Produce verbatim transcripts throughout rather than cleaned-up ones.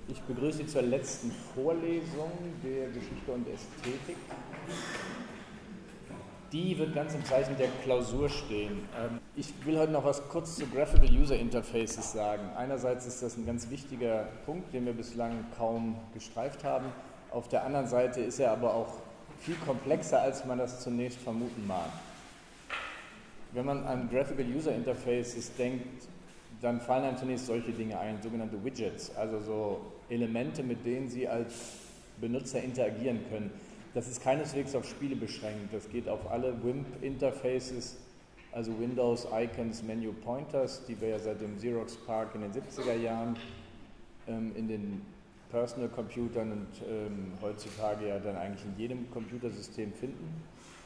Ich begrüße Sie zur letzten Vorlesung der Geschichte und Ästhetik. Die wird ganz im Zeichen der Klausur stehen. Ich will heute noch was kurz zu Graphical User Interfaces sagen. Einerseits ist das ein ganz wichtiger Punkt, den wir bislang kaum gestreift haben. Auf der anderen Seite ist er aber auch viel komplexer, als man das zunächst vermuten mag. Wenn man an Graphical User Interfaces denkt, dann fallen einem zunächst solche Dinge ein, sogenannte Widgets, also so Elemente, mit denen Sie als Benutzer interagieren können. Das ist keineswegs auf Spiele beschränkt, das geht auf alle W I M P-Interfaces, also Windows, Icons, Menu Pointers, die wir ja seit dem Xerox PARC in den siebziger Jahren ähm, in den Personal Computern und ähm, heutzutage ja dann eigentlich in jedem Computersystem finden.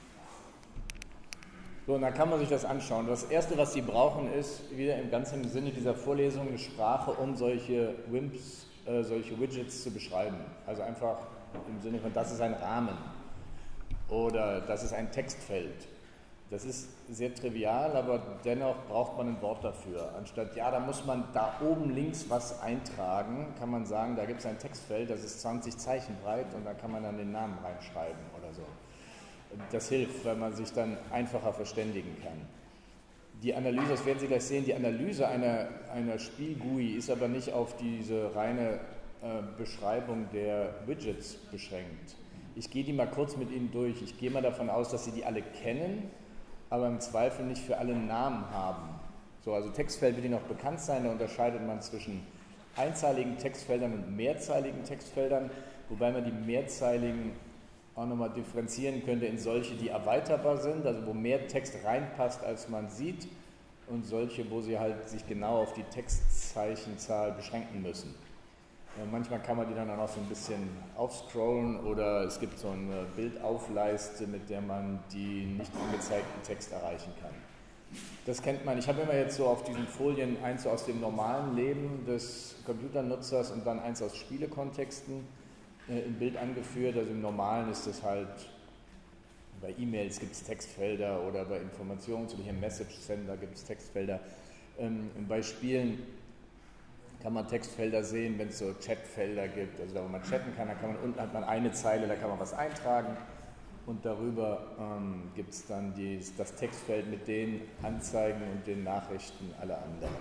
So, und dann kann man sich das anschauen. Das Erste, was Sie brauchen, ist wieder im ganzen Sinne dieser Vorlesung eine Sprache, um solche W I M Ps, äh, solche Widgets zu beschreiben. Also einfach im Sinne von, das ist ein Rahmen oder das ist ein Textfeld. Das ist sehr trivial, aber dennoch braucht man ein Wort dafür. Anstatt, ja, da muss man da oben links was eintragen, kann man sagen, da gibt es ein Textfeld, das ist zwanzig Zeichen breit und da kann man dann den Namen reinschreiben oder so. Das hilft, weil man sich dann einfacher verständigen kann. Die Analyse, das werden Sie gleich sehen, die Analyse einer, einer Spiel-G U I ist aber nicht auf diese reine äh, Beschreibung der Widgets beschränkt. Ich gehe die mal kurz mit Ihnen durch. Ich gehe mal davon aus, dass Sie die alle kennen, aber im Zweifel nicht für alle Namen haben. So, also Textfeld wird Ihnen noch bekannt sein, da unterscheidet man zwischen einzeiligen Textfeldern und mehrzeiligen Textfeldern, wobei man die mehrzeiligen auch nochmal differenzieren könnte in solche, die erweiterbar sind, also wo mehr Text reinpasst, als man sieht, und solche, wo sie halt sich genau auf die Textzeichenzahl beschränken müssen. Ja, manchmal kann man die dann auch noch so ein bisschen aufscrollen oder es gibt so eine Bildaufleiste, mit der man die nicht angezeigten Text erreichen kann. Das kennt man. Ich habe immer jetzt so auf diesen Folien eins so aus dem normalen Leben des Computernutzers und dann eins aus Spielekontexten im Bild angeführt. Also im Normalen ist es halt, bei E-Mails gibt es Textfelder oder bei Informationen zu dem Message Sender gibt es Textfelder. Ähm, bei Spielen kann man Textfelder sehen, wenn es so Chatfelder gibt, also da wo man chatten kann, da kann man, unten hat man eine Zeile, da kann man was eintragen und darüber ähm, gibt es dann die, das Textfeld mit den Anzeigen und den Nachrichten aller anderen.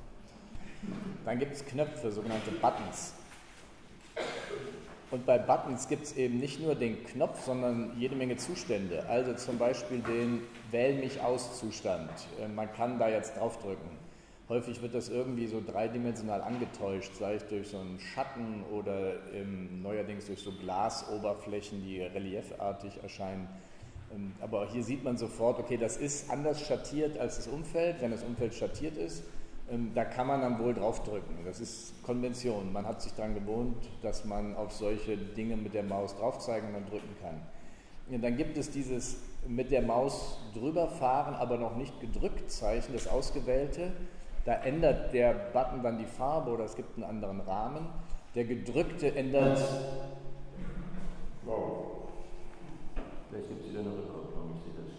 Dann gibt es Knöpfe, sogenannte Buttons. Und bei Buttons gibt es eben nicht nur den Knopf, sondern jede Menge Zustände. Also zum Beispiel den Wähl mich aus Zustand. Man kann da jetzt draufdrücken. Häufig wird das irgendwie so dreidimensional angetäuscht, sei es durch so einen Schatten oder ähm, neuerdings durch so Glasoberflächen, die reliefartig erscheinen. Ähm, aber hier sieht man sofort, okay, das ist anders schattiert als das Umfeld, wenn das Umfeld schattiert ist. Da kann man dann wohl draufdrücken. Das ist Konvention. Man hat sich daran gewohnt, dass man auf solche Dinge mit der Maus draufzeigen und dann drücken kann. Ja, dann gibt es dieses mit der Maus drüber fahren, aber noch nicht gedrückt Zeichen, das Ausgewählte. Da ändert der Button dann die Farbe oder es gibt einen anderen Rahmen. Der gedrückte ändert... Wow. Vielleicht gibt es wieder eine Rückkopplung, ich sehe das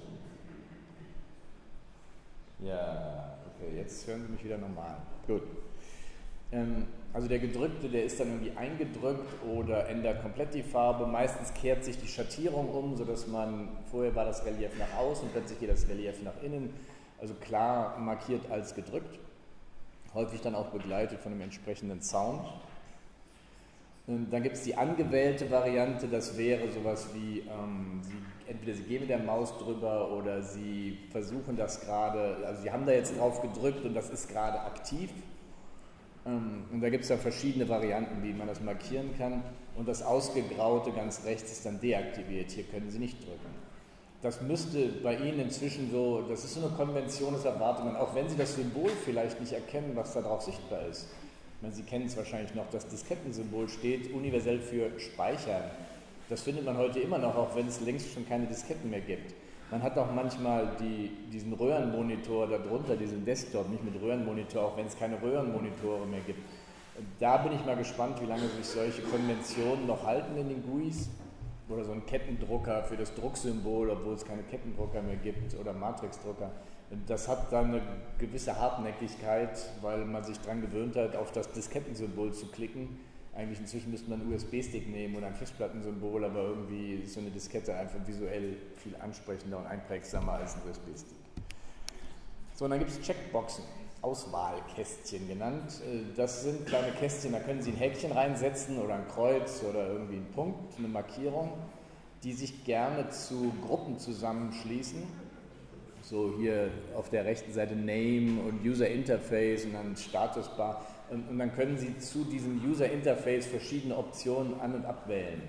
schon. Ja... Okay, jetzt hören Sie mich wieder normal. Gut. Ähm, also der gedrückte, der ist dann irgendwie eingedrückt oder ändert komplett die Farbe. Meistens kehrt sich die Schattierung um, sodass man, vorher war das Relief nach außen, plötzlich geht das Relief nach innen. Also klar markiert als gedrückt. Häufig dann auch begleitet von einem entsprechenden Sound. Ähm, dann gibt es die angewählte Variante, das wäre sowas wie, ähm, Sie entweder Sie gehen mit der Maus drüber oder Sie versuchen das gerade, also Sie haben da jetzt drauf gedrückt und das ist gerade aktiv. Und da gibt es ja verschiedene Varianten, wie man das markieren kann. Und das Ausgegraute ganz rechts ist dann deaktiviert, hier können Sie nicht drücken. Das müsste bei Ihnen inzwischen so, das ist so eine Konvention, das erwartet man, auch wenn Sie das Symbol vielleicht nicht erkennen, was da drauf sichtbar ist. Ich meine, Sie kennen es wahrscheinlich noch, das Diskettensymbol steht universell für Speichern. Das findet man heute immer noch, auch wenn es längst schon keine Disketten mehr gibt. Man hat auch manchmal die, diesen Röhrenmonitor darunter, diesen Desktop, nicht mit Röhrenmonitor, auch wenn es keine Röhrenmonitore mehr gibt. Da bin ich mal gespannt, wie lange sich solche Konventionen noch halten in den G U Is. Oder so ein Kettendrucker für das Drucksymbol, obwohl es keine Kettendrucker mehr gibt, oder Matrixdrucker. Das hat dann eine gewisse Hartnäckigkeit, weil man sich daran gewöhnt hat, auf das Diskettensymbol zu klicken. Eigentlich inzwischen müsste man einen U S B-Stick nehmen oder ein Festplattensymbol, aber irgendwie ist so eine Diskette einfach visuell viel ansprechender und einprägsamer als ein U S B-Stick. So, und dann gibt es Checkboxen, Auswahlkästchen genannt. Das sind kleine Kästchen, da können Sie ein Häkchen reinsetzen oder ein Kreuz oder irgendwie einen Punkt, eine Markierung, die sich gerne zu Gruppen zusammenschließen. So hier auf der rechten Seite Name und User Interface und dann Statusbar. Und, und dann können Sie zu diesem User Interface verschiedene Optionen an- und abwählen.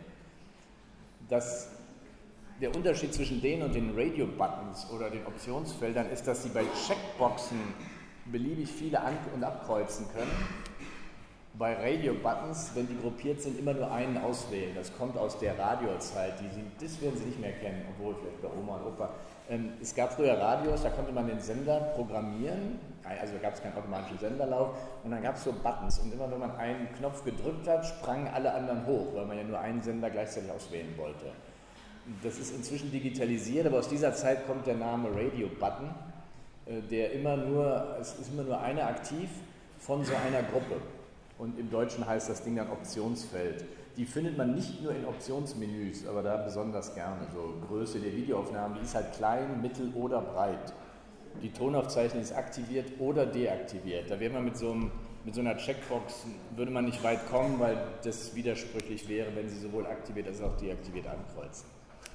Das, der Unterschied zwischen denen und den Radio-Buttons oder den Optionsfeldern ist, dass Sie bei Checkboxen beliebig viele an- und abkreuzen können. Bei Radio-Buttons, wenn die gruppiert sind, immer nur einen auswählen. Das kommt aus der Radiozeit. Die Sie, das werden Sie nicht mehr kennen, obwohl vielleicht bei Oma und Opa. Ähm, es gab früher Radios, da konnte man den Sender programmieren. Also da gab es keinen automatischen Senderlauf. Und dann gab es so Buttons. Und immer wenn man einen Knopf gedrückt hat, sprangen alle anderen hoch, weil man ja nur einen Sender gleichzeitig auswählen wollte. Das ist inzwischen digitalisiert, aber aus dieser Zeit kommt der Name Radio-Button, äh, der immer nur, es ist immer nur einer aktiv von so einer Gruppe. Und im Deutschen heißt das Ding dann Optionsfeld. Die findet man nicht nur in Optionsmenüs, aber da besonders gerne. So Größe der Videoaufnahmen, die ist halt klein, mittel oder breit. Die Tonaufzeichnung ist aktiviert oder deaktiviert. Da wäre man mit so, einem, mit so einer Checkbox, würde man nicht weit kommen, weil das widersprüchlich wäre, wenn sie sowohl aktiviert als auch deaktiviert ankreuzen.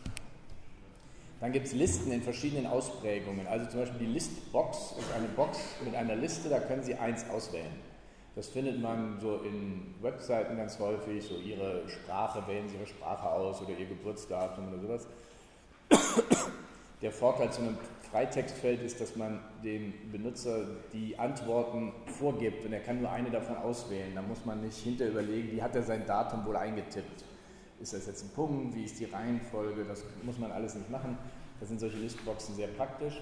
Dann gibt es Listen in verschiedenen Ausprägungen. Also zum Beispiel die Listbox ist eine Box mit einer Liste, da können Sie eins auswählen. Das findet man so in Webseiten ganz häufig, so Ihre Sprache, wählen Sie Ihre Sprache aus oder Ihr Geburtsdatum oder sowas. Der Vorteil zu einem Freitextfeld ist, dass man dem Benutzer die Antworten vorgibt und er kann nur eine davon auswählen. Da muss man nicht hinter überlegen, wie hat er sein Datum wohl eingetippt. Ist das jetzt ein Punkt, wie ist die Reihenfolge, das muss man alles nicht machen. Da sind solche Listboxen sehr praktisch.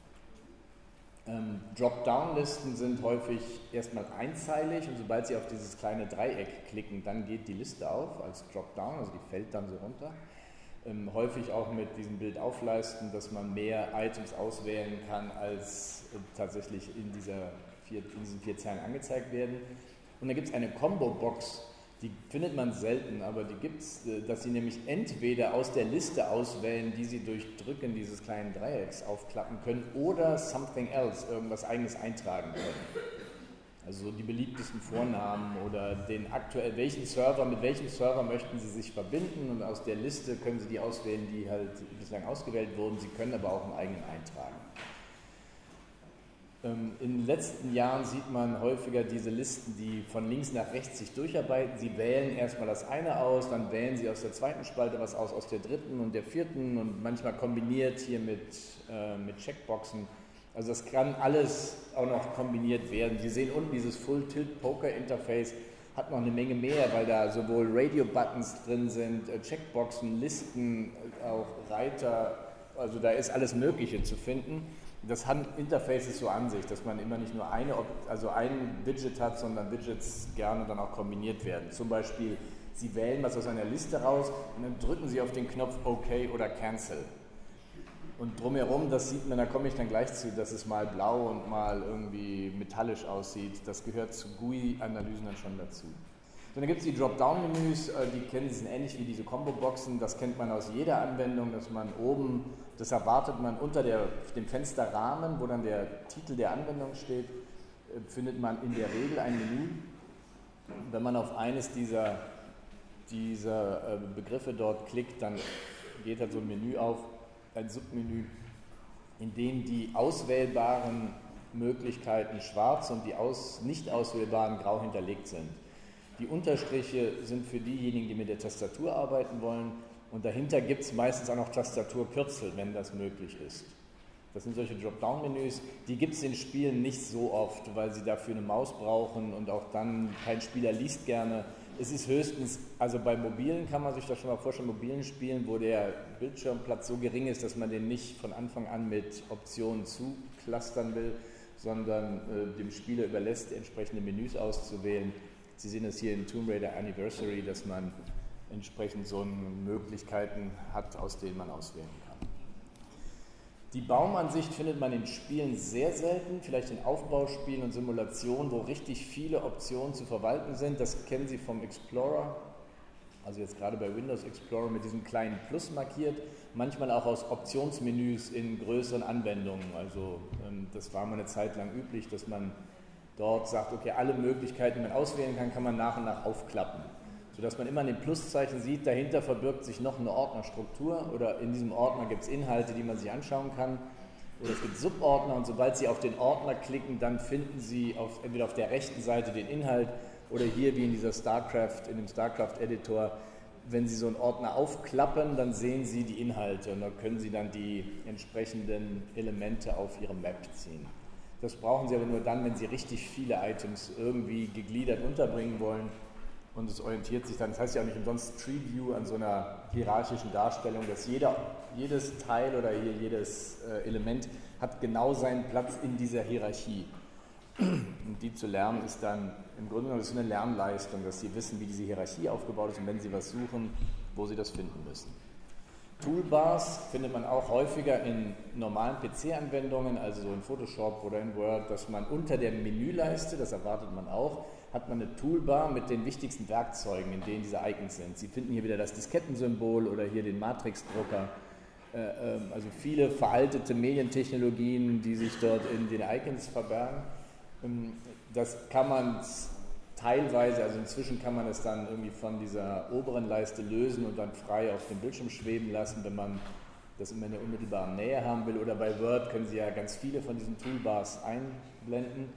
Ähm, Dropdown-Listen sind häufig erstmal einzeilig und sobald Sie auf dieses kleine Dreieck klicken, dann geht die Liste auf als Dropdown, also die fällt dann so runter. Ähm, häufig auch mit diesem Bild aufleisten, dass man mehr Items auswählen kann, als äh, tatsächlich in, dieser vier, in diesen vier Zeilen angezeigt werden. Und dann gibt es eine Combo-Box, die findet man selten, aber die gibt es, äh, dass Sie nämlich entweder aus der Liste auswählen, die Sie durch Drücken dieses kleinen Dreiecks aufklappen können, oder something else, irgendwas Eigenes eintragen können. Also so die beliebtesten Vornamen oder den aktuell, welchen Server, mit welchem Server möchten Sie sich verbinden und aus der Liste können Sie die auswählen, die halt bislang ausgewählt wurden. Sie können aber auch einen eigenen eintragen. Ähm, in den letzten Jahren sieht man häufiger diese Listen, die von links nach rechts sich durcharbeiten. Sie wählen erstmal das eine aus, dann wählen Sie aus der zweiten Spalte was aus, aus der dritten und der vierten und manchmal kombiniert hier mit, äh, mit Checkboxen. Also das kann alles auch noch kombiniert werden. Sie sehen unten dieses Full-Tilt-Poker-Interface, hat noch eine Menge mehr, weil da sowohl Radio-Buttons drin sind, Checkboxen, Listen, auch Reiter, also da ist alles Mögliche zu finden. Das Interface ist so an sich, dass man immer nicht nur eine, also ein Widget hat, sondern Widgets gerne dann auch kombiniert werden. Zum Beispiel, Sie wählen was aus einer Liste raus und dann drücken Sie auf den Knopf OK oder Cancel. Und drumherum, das sieht man, da komme ich dann gleich zu, dass es mal blau und mal irgendwie metallisch aussieht. Das gehört zu G U I-Analysen dann schon dazu. So, dann gibt es die Dropdown-Menüs, die kennen, die sind ähnlich wie diese Combo-Boxen. Das kennt man aus jeder Anwendung, dass man oben, das erwartet man unter der, dem Fensterrahmen, wo dann der Titel der Anwendung steht, findet man in der Regel ein Menü. Wenn man auf eines dieser, dieser Begriffe dort klickt, dann geht halt so ein Menü auf, ein Submenü, in dem die auswählbaren Möglichkeiten schwarz und die aus, nicht auswählbaren grau hinterlegt sind. Die Unterstriche sind für diejenigen, die mit der Tastatur arbeiten wollen und dahinter gibt es meistens auch noch Tastaturkürzel, wenn das möglich ist. Das sind solche Dropdown-Menüs, die gibt es in Spielen nicht so oft, weil sie dafür eine Maus brauchen und auch dann kein Spieler liest gerne. Es ist höchstens, also bei mobilen kann man sich das schon mal vorstellen, mobilen Spielen, wo der Bildschirmplatz so gering ist, dass man den nicht von Anfang an mit Optionen zuklustern will, sondern äh, dem Spieler überlässt, entsprechende Menüs auszuwählen. Sie sehen das hier in Tomb Raider Anniversary, dass man entsprechend so Möglichkeiten hat, aus denen man auswählen kann. Die Baumansicht findet man in Spielen sehr selten, vielleicht in Aufbauspielen und Simulationen, wo richtig viele Optionen zu verwalten sind. Das kennen Sie vom Explorer, also jetzt gerade bei Windows Explorer mit diesem kleinen Plus markiert, manchmal auch aus Optionsmenüs in größeren Anwendungen. Also das war mal eine Zeit lang üblich, dass man dort sagt, okay, alle Möglichkeiten, die man auswählen kann, kann man nach und nach aufklappen, sodass man immer an dem Pluszeichen sieht, dahinter verbirgt sich noch eine Ordnerstruktur oder in diesem Ordner gibt es Inhalte, die man sich anschauen kann, oder es gibt Subordner und sobald Sie auf den Ordner klicken, dann finden Sie auf, entweder auf der rechten Seite den Inhalt oder hier wie in dieser StarCraft, in dem StarCraft-Editor, wenn Sie so einen Ordner aufklappen, dann sehen Sie die Inhalte und dann können Sie dann die entsprechenden Elemente auf Ihre Map ziehen. Das brauchen Sie aber nur dann, wenn Sie richtig viele Items irgendwie gegliedert unterbringen wollen. Und es orientiert sich dann, das heißt ja auch nicht umsonst Tree View an so einer hierarchischen Darstellung, dass jeder, jedes Teil oder hier jedes äh, Element hat genau seinen Platz in dieser Hierarchie. Und die zu lernen ist dann im Grunde genommen das ist eine Lernleistung, dass Sie wissen, wie diese Hierarchie aufgebaut ist und wenn Sie was suchen, wo Sie das finden müssen. Toolbars findet man auch häufiger in normalen P C-Anwendungen, also so in Photoshop oder in Word, dass man unter der Menüleiste, das erwartet man auch, hat man eine Toolbar mit den wichtigsten Werkzeugen, in denen diese Icons sind. Sie finden hier wieder das Diskettensymbol oder hier den Matrix-Drucker, äh, äh, also viele veraltete Medientechnologien, die sich dort in den Icons verbergen. Ähm, das kann man teilweise, also inzwischen kann man es dann irgendwie von dieser oberen Leiste lösen und dann frei auf dem Bildschirm schweben lassen, wenn man das immer in der unmittelbaren Nähe haben will. Oder bei Word können Sie ja ganz viele von diesen Toolbars einblenden.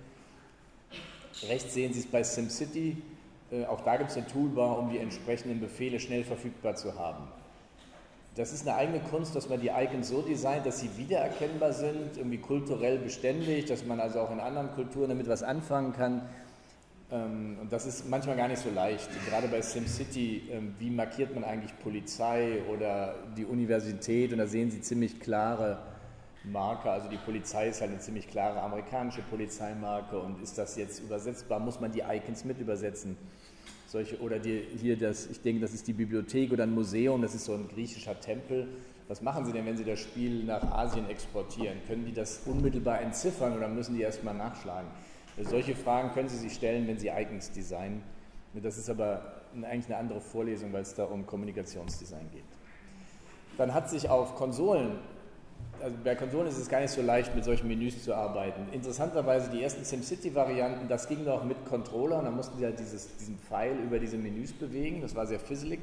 Rechts sehen Sie es bei SimCity, äh, auch da gibt es eine Toolbar, um die entsprechenden Befehle schnell verfügbar zu haben. Das ist eine eigene Kunst, dass man die Icons so designt, dass sie wiedererkennbar sind, irgendwie kulturell beständig, dass man also auch in anderen Kulturen damit was anfangen kann. Ähm, und das ist manchmal gar nicht so leicht. Gerade bei SimCity, ähm, wie markiert man eigentlich Polizei oder die Universität? Und da sehen Sie ziemlich klare Marke, also die Polizei ist halt eine ziemlich klare amerikanische Polizeimarke und ist das jetzt übersetzbar, muss man die Icons mit übersetzen. Solche, oder die, hier das, ich denke, das ist die Bibliothek oder ein Museum, das ist so ein griechischer Tempel. Was machen Sie denn, wenn Sie das Spiel nach Asien exportieren? Können die das unmittelbar entziffern oder müssen die erstmal nachschlagen? Also solche Fragen können Sie sich stellen, wenn Sie Icons designen. Das ist aber eigentlich eine andere Vorlesung, weil es da um Kommunikationsdesign geht. Dann hat sich auf Konsolen Also bei Konsolen ist es gar nicht so leicht, mit solchen Menüs zu arbeiten. Interessanterweise die ersten SimCity-Varianten, das ging noch mit Controller, da mussten sie halt dieses, diesen Pfeil über diese Menüs bewegen, das war sehr fizzelig.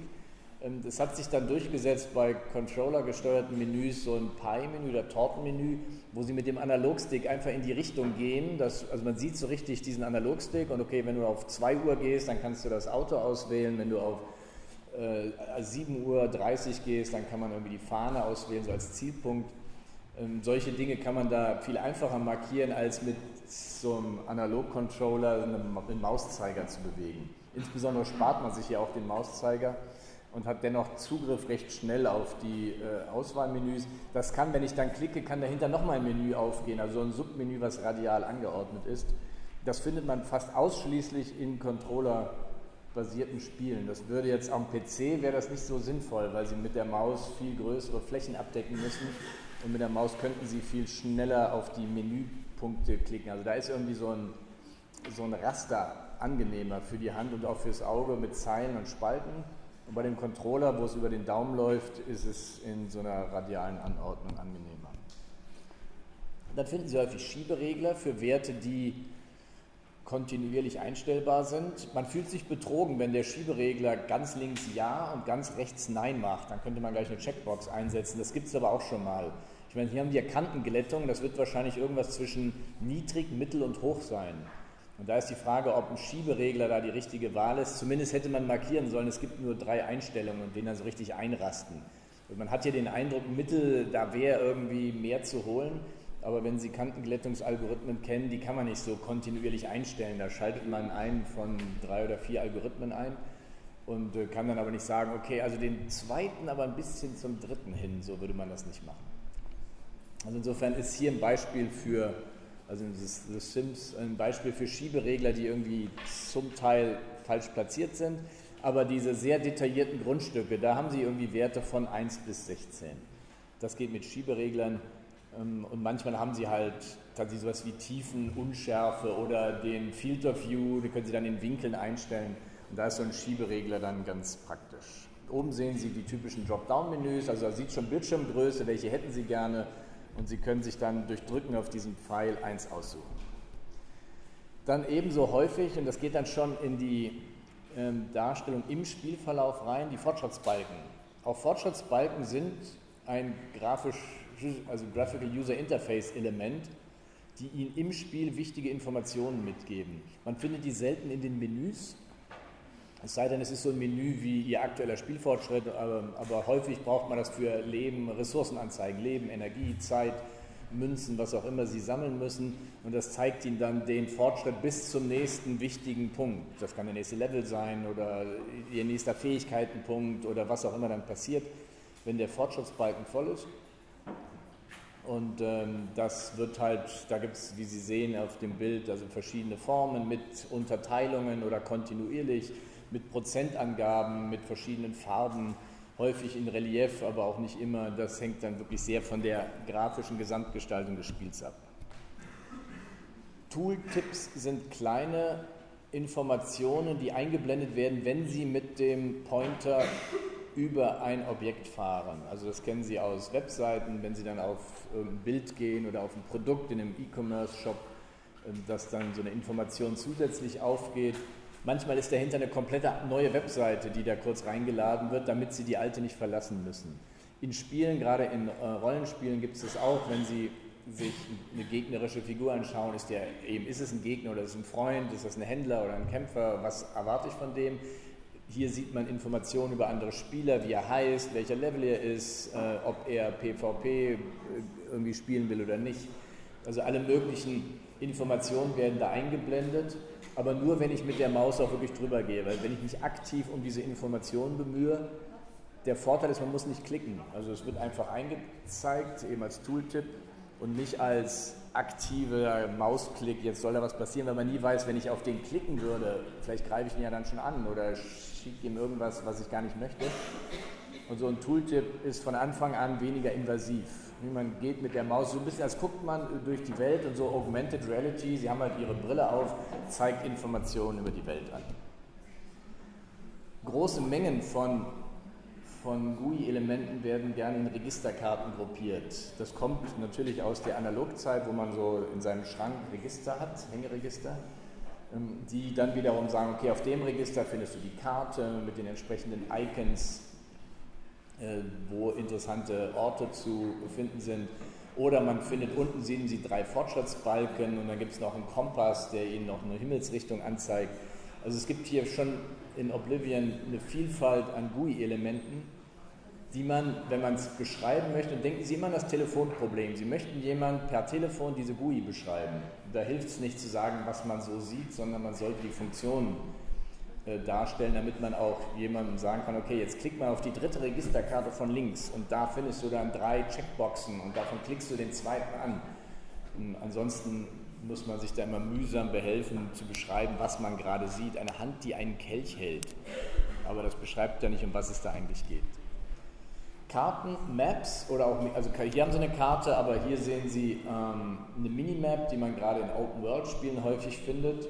Das hat sich dann durchgesetzt bei Controller-gesteuerten Menüs, so ein Pie-Menü oder Tortenmenü, wo sie mit dem Analogstick einfach in die Richtung gehen. Das, also man sieht so richtig diesen Analogstick und okay, wenn du auf zwei Uhr gehst, dann kannst du das Auto auswählen, wenn du auf äh, sieben Uhr dreißig gehst, dann kann man irgendwie die Fahne auswählen, so als Zielpunkt. Ähm, solche Dinge kann man da viel einfacher markieren, als mit so einem Analog-Controller einen Mauszeiger zu bewegen. Insbesondere spart man sich ja auch den Mauszeiger und hat dennoch Zugriff recht schnell auf die äh, Auswahlmenüs. Das kann, wenn ich dann klicke, kann dahinter nochmal ein Menü aufgehen, also so ein Submenü, was radial angeordnet ist. Das findet man fast ausschließlich in Controller-basierten Spielen. Das würde jetzt am P C, wäre das nicht so sinnvoll, weil Sie mit der Maus viel größere Flächen abdecken müssen. Und mit der Maus könnten Sie viel schneller auf die Menüpunkte klicken. Also da ist irgendwie so ein, so ein Raster angenehmer für die Hand und auch fürs Auge mit Zeilen und Spalten. Und bei dem Controller, wo es über den Daumen läuft, ist es in so einer radialen Anordnung angenehmer. Dann finden Sie häufig Schieberegler für Werte, die kontinuierlich einstellbar sind. Man fühlt sich betrogen, wenn der Schieberegler ganz links Ja und ganz rechts Nein macht. Dann könnte man gleich eine Checkbox einsetzen. Das gibt es aber auch schon mal. Ich meine, hier haben wir Kantenglättung. Das wird wahrscheinlich irgendwas zwischen niedrig, mittel und hoch sein. Und da ist die Frage, ob ein Schieberegler da die richtige Wahl ist. Zumindest hätte man markieren sollen, es gibt nur drei Einstellungen und den dann so richtig einrasten. Und man hat hier den Eindruck, Mittel, da wäre irgendwie mehr zu holen. Aber wenn Sie Kantenglättungsalgorithmen kennen, die kann man nicht so kontinuierlich einstellen. Da schaltet man einen von drei oder vier Algorithmen ein und kann dann aber nicht sagen, okay, also den zweiten aber ein bisschen zum dritten hin, so würde man das nicht machen. Also insofern ist hier ein Beispiel für, also The Sims, ein Beispiel für Schieberegler, die irgendwie zum Teil falsch platziert sind, aber diese sehr detaillierten Grundstücke, da haben Sie irgendwie Werte von eins bis sechzehn. Das geht mit Schiebereglern. Und manchmal haben sie halt tatsächlich sowas wie Tiefen, Unschärfe oder den Field of View, die können Sie dann in Winkeln einstellen. Und da ist so ein Schieberegler dann ganz praktisch. Oben sehen Sie die typischen Dropdown-Menüs, also da sieht schon Bildschirmgröße, welche hätten Sie gerne. Und Sie können sich dann durch Drücken auf diesen Pfeil eins aussuchen. Dann ebenso häufig, und das geht dann schon in die ähm, Darstellung im Spielverlauf rein, die Fortschrittsbalken. Auch Fortschrittsbalken sind ein grafisch, also Graphical User Interface Element, die Ihnen im Spiel wichtige Informationen mitgeben. Man findet die selten in den Menüs, es sei denn, es ist so ein Menü wie Ihr aktueller Spielfortschritt, aber, aber häufig braucht man das für Leben, Ressourcenanzeigen, Leben, Energie, Zeit, Münzen, was auch immer Sie sammeln müssen, und das zeigt Ihnen dann den Fortschritt bis zum nächsten wichtigen Punkt. Das kann der nächste Level sein oder Ihr nächster Fähigkeitenpunkt oder was auch immer dann passiert, wenn der Fortschrittsbalken voll ist. Und ähm, das wird halt, da gibt es, wie Sie sehen auf dem Bild, also verschiedene Formen mit Unterteilungen oder kontinuierlich, mit Prozentangaben, mit verschiedenen Farben, häufig in Relief, aber auch nicht immer. Das hängt dann wirklich sehr von der grafischen Gesamtgestaltung des Spiels ab. Tooltips sind kleine Informationen, die eingeblendet werden, wenn Sie mit dem Pointer über ein Objekt fahren. Also das kennen Sie aus Webseiten, wenn Sie dann auf ein Bild gehen oder auf ein Produkt in einem E-Commerce-Shop, dass dann so eine Information zusätzlich aufgeht. Manchmal ist dahinter eine komplette neue Webseite, die da kurz reingeladen wird, damit Sie die alte nicht verlassen müssen. In Spielen, gerade in äh, Rollenspielen, gibt es das auch, wenn Sie sich eine gegnerische Figur anschauen, ist, der, eben, ist es ein Gegner oder ist es ein Freund, ist das ein Händler oder ein Kämpfer, was erwarte ich von dem? Hier sieht man Informationen über andere Spieler, wie er heißt, welcher Level er ist, äh, ob er PvP irgendwie spielen will oder nicht. Also alle möglichen Informationen werden da eingeblendet, aber nur, wenn ich mit der Maus auch wirklich drüber gehe, weil wenn ich mich aktiv um diese Informationen bemühe, der Vorteil ist, man muss nicht klicken. Also es wird einfach eingezeigt, eben als Tooltip und nicht als aktiver Mausklick, jetzt soll da was passieren, weil man nie weiß, wenn ich auf den klicken würde, vielleicht greife ich ihn ja dann schon an oder schicke ihm irgendwas, was ich gar nicht möchte. Und so ein Tooltip ist von Anfang an weniger invasiv. Man geht mit der Maus so ein bisschen, als guckt man durch die Welt und so Augmented Reality, Sie haben halt Ihre Brille auf, zeigt Informationen über die Welt an. Große Mengen von, von G U I-Elementen werden gerne in Registerkarten gruppiert. Das kommt natürlich aus der Analogzeit, wo man so in seinem Schrank Register hat, Hängeregister, die dann wiederum sagen, okay, auf dem Register findest du die Karte mit den entsprechenden Icons, wo interessante Orte zu finden sind. Oder man findet, unten sehen Sie drei Fortschrittsbalken und dann gibt es noch einen Kompass, der Ihnen noch eine Himmelsrichtung anzeigt. Also es gibt hier schon in Oblivion eine Vielfalt an G U I-Elementen, die man, wenn man es beschreiben möchte, und denken Sie immer an das Telefonproblem. Sie möchten jemand per Telefon diese G U I beschreiben. Da hilft es nicht zu sagen, was man so sieht, sondern man sollte die Funktionen darstellen, damit man auch jemandem sagen kann, okay, jetzt klick mal auf die dritte Registerkarte von links und da findest du dann drei Checkboxen und davon klickst du den zweiten an. Und ansonsten muss man sich da immer mühsam behelfen, zu beschreiben, was man gerade sieht. Eine Hand, die einen Kelch hält. Aber das beschreibt ja nicht, um was es da eigentlich geht. Karten, Maps oder auch, also hier haben Sie eine Karte, aber hier sehen Sie ähm, eine Minimap, die man gerade in Open-World-Spielen häufig findet,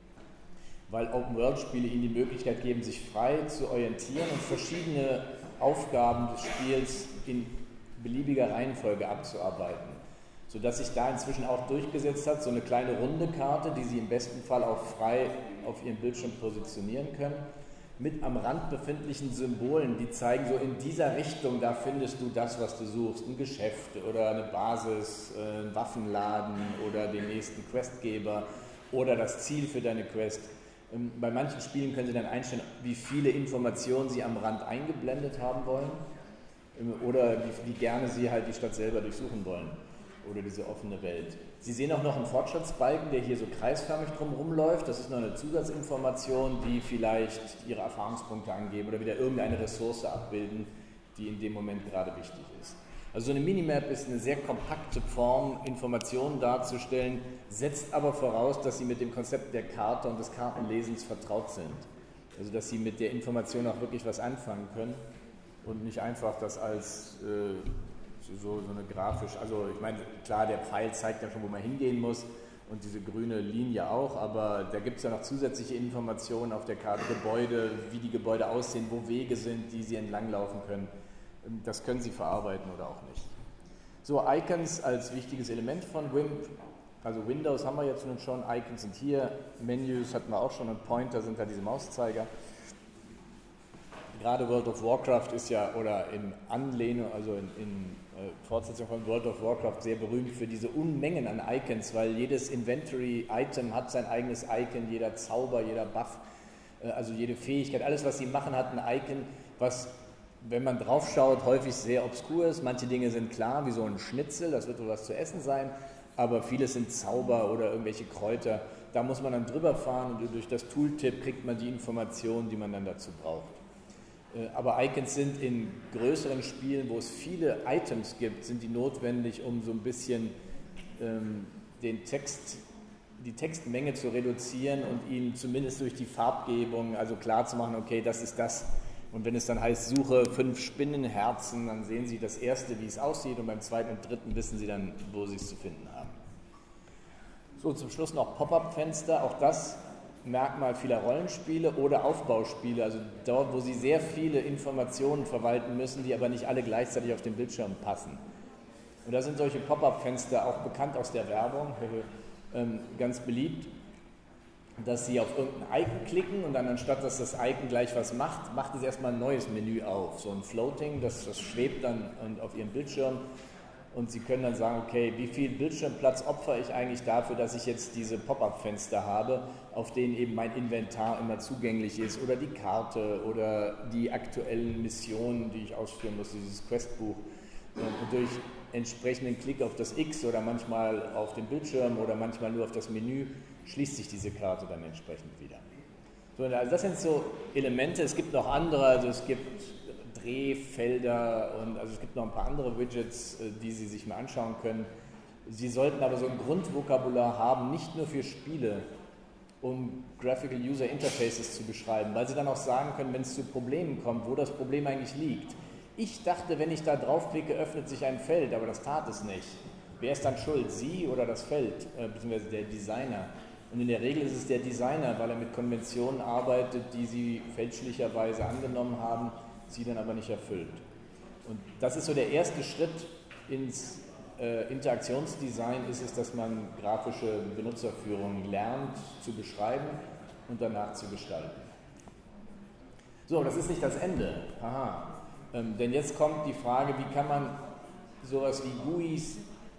weil Open-World-Spiele Ihnen die Möglichkeit geben, sich frei zu orientieren und verschiedene Aufgaben des Spiels in beliebiger Reihenfolge abzuarbeiten, sodass sich da inzwischen auch durchgesetzt hat, so eine kleine runde Karte, die Sie im besten Fall auch frei auf Ihrem Bildschirm positionieren können, mit am Rand befindlichen Symbolen, die zeigen, so in dieser Richtung, da findest du das, was du suchst, ein Geschäft oder eine Basis, einen Waffenladen oder den nächsten Questgeber oder das Ziel für deine Quest. Bei manchen Spielen können Sie dann einstellen, wie viele Informationen Sie am Rand eingeblendet haben wollen oder wie, wie gerne Sie halt die Stadt selber durchsuchen wollen oder diese offene Welt. Sie sehen auch noch einen Fortschrittsbalken, der hier so kreisförmig drumherum läuft. Das ist noch eine Zusatzinformation, die vielleicht Ihre Erfahrungspunkte angeben oder wieder irgendeine Ressource abbilden, die in dem Moment gerade wichtig ist. Also so eine Minimap ist eine sehr kompakte Form, Informationen darzustellen, setzt aber voraus, dass Sie mit dem Konzept der Karte und des Kartenlesens vertraut sind. Also dass Sie mit der Information auch wirklich was anfangen können und nicht einfach das als äh, so, so eine grafisch, also ich meine, klar, der Pfeil zeigt ja schon, wo man hingehen muss und diese grüne Linie auch, aber da gibt es ja noch zusätzliche Informationen auf der Karte, Gebäude, wie die Gebäude aussehen, wo Wege sind, die Sie entlanglaufen können. Das können Sie verarbeiten oder auch nicht. So, Icons als wichtiges Element von W I M P. Also Windows haben wir jetzt schon, Icons sind hier, Menus hatten wir auch schon und Pointer sind da diese Mauszeiger. Gerade World of Warcraft ist ja, oder in Anlehnung, also in, in äh, Fortsetzung von World of Warcraft sehr berühmt für diese Unmengen an Icons, weil jedes Inventory-Item hat sein eigenes Icon, jeder Zauber, jeder Buff, äh, also jede Fähigkeit, alles was sie machen hat ein Icon, was, wenn man drauf schaut, häufig sehr obskur ist. Manche Dinge sind klar, wie so ein Schnitzel, das wird wohl was zu essen sein, aber vieles sind Zauber oder irgendwelche Kräuter. Da muss man dann drüber fahren und durch das Tooltip kriegt man die Informationen, die man dann dazu braucht. Aber Icons sind in größeren Spielen, wo es viele Items gibt, sind die notwendig, um so ein bisschen ähm, den Text, die Textmenge zu reduzieren und ihnen zumindest durch die Farbgebung also klar zu machen, okay, das ist das. Und wenn es dann heißt, suche fünf Spinnenherzen, dann sehen Sie das erste, wie es aussieht, und beim zweiten und dritten wissen Sie dann, wo Sie es zu finden haben. So, zum Schluss noch Pop-up-Fenster, auch das Merkmal vieler Rollenspiele oder Aufbauspiele, also dort, wo Sie sehr viele Informationen verwalten müssen, die aber nicht alle gleichzeitig auf den Bildschirm passen. Und da sind solche Pop-up-Fenster auch bekannt aus der Werbung, ganz beliebt, dass Sie auf irgendein Icon klicken und dann anstatt, dass das Icon gleich was macht, macht es erstmal ein neues Menü auf, so ein Floating, das, das schwebt dann auf Ihrem Bildschirm. Und Sie können dann sagen, okay, wie viel Bildschirmplatz opfere ich eigentlich dafür, dass ich jetzt diese Pop-up-Fenster habe, auf denen eben mein Inventar immer zugänglich ist oder die Karte oder die aktuellen Missionen, die ich ausführen muss, dieses Questbuch. Und durch entsprechenden Klick auf das X oder manchmal auf den Bildschirm oder manchmal nur auf das Menü schließt sich diese Karte dann entsprechend wieder. So, also das sind so Elemente, es gibt noch andere, also es gibt Drehfelder und also es gibt noch ein paar andere Widgets, die Sie sich mal anschauen können. Sie sollten aber so ein Grundvokabular haben, nicht nur für Spiele, um Graphical User Interfaces zu beschreiben, weil Sie dann auch sagen können, wenn es zu Problemen kommt, wo das Problem eigentlich liegt. Ich dachte, wenn ich da draufklicke, öffnet sich ein Feld, aber das tat es nicht. Wer ist dann schuld? Sie oder das Feld, äh, beziehungsweise der Designer? Und in der Regel ist es der Designer, weil er mit Konventionen arbeitet, die Sie fälschlicherweise angenommen haben, sie dann aber nicht erfüllt. Und das ist so der erste Schritt ins äh, Interaktionsdesign, ist es, dass man grafische Benutzerführung lernt zu beschreiben und danach zu gestalten. So, das ist nicht das Ende. Aha. Ähm, denn jetzt kommt die Frage, wie kann man sowas wie G U Is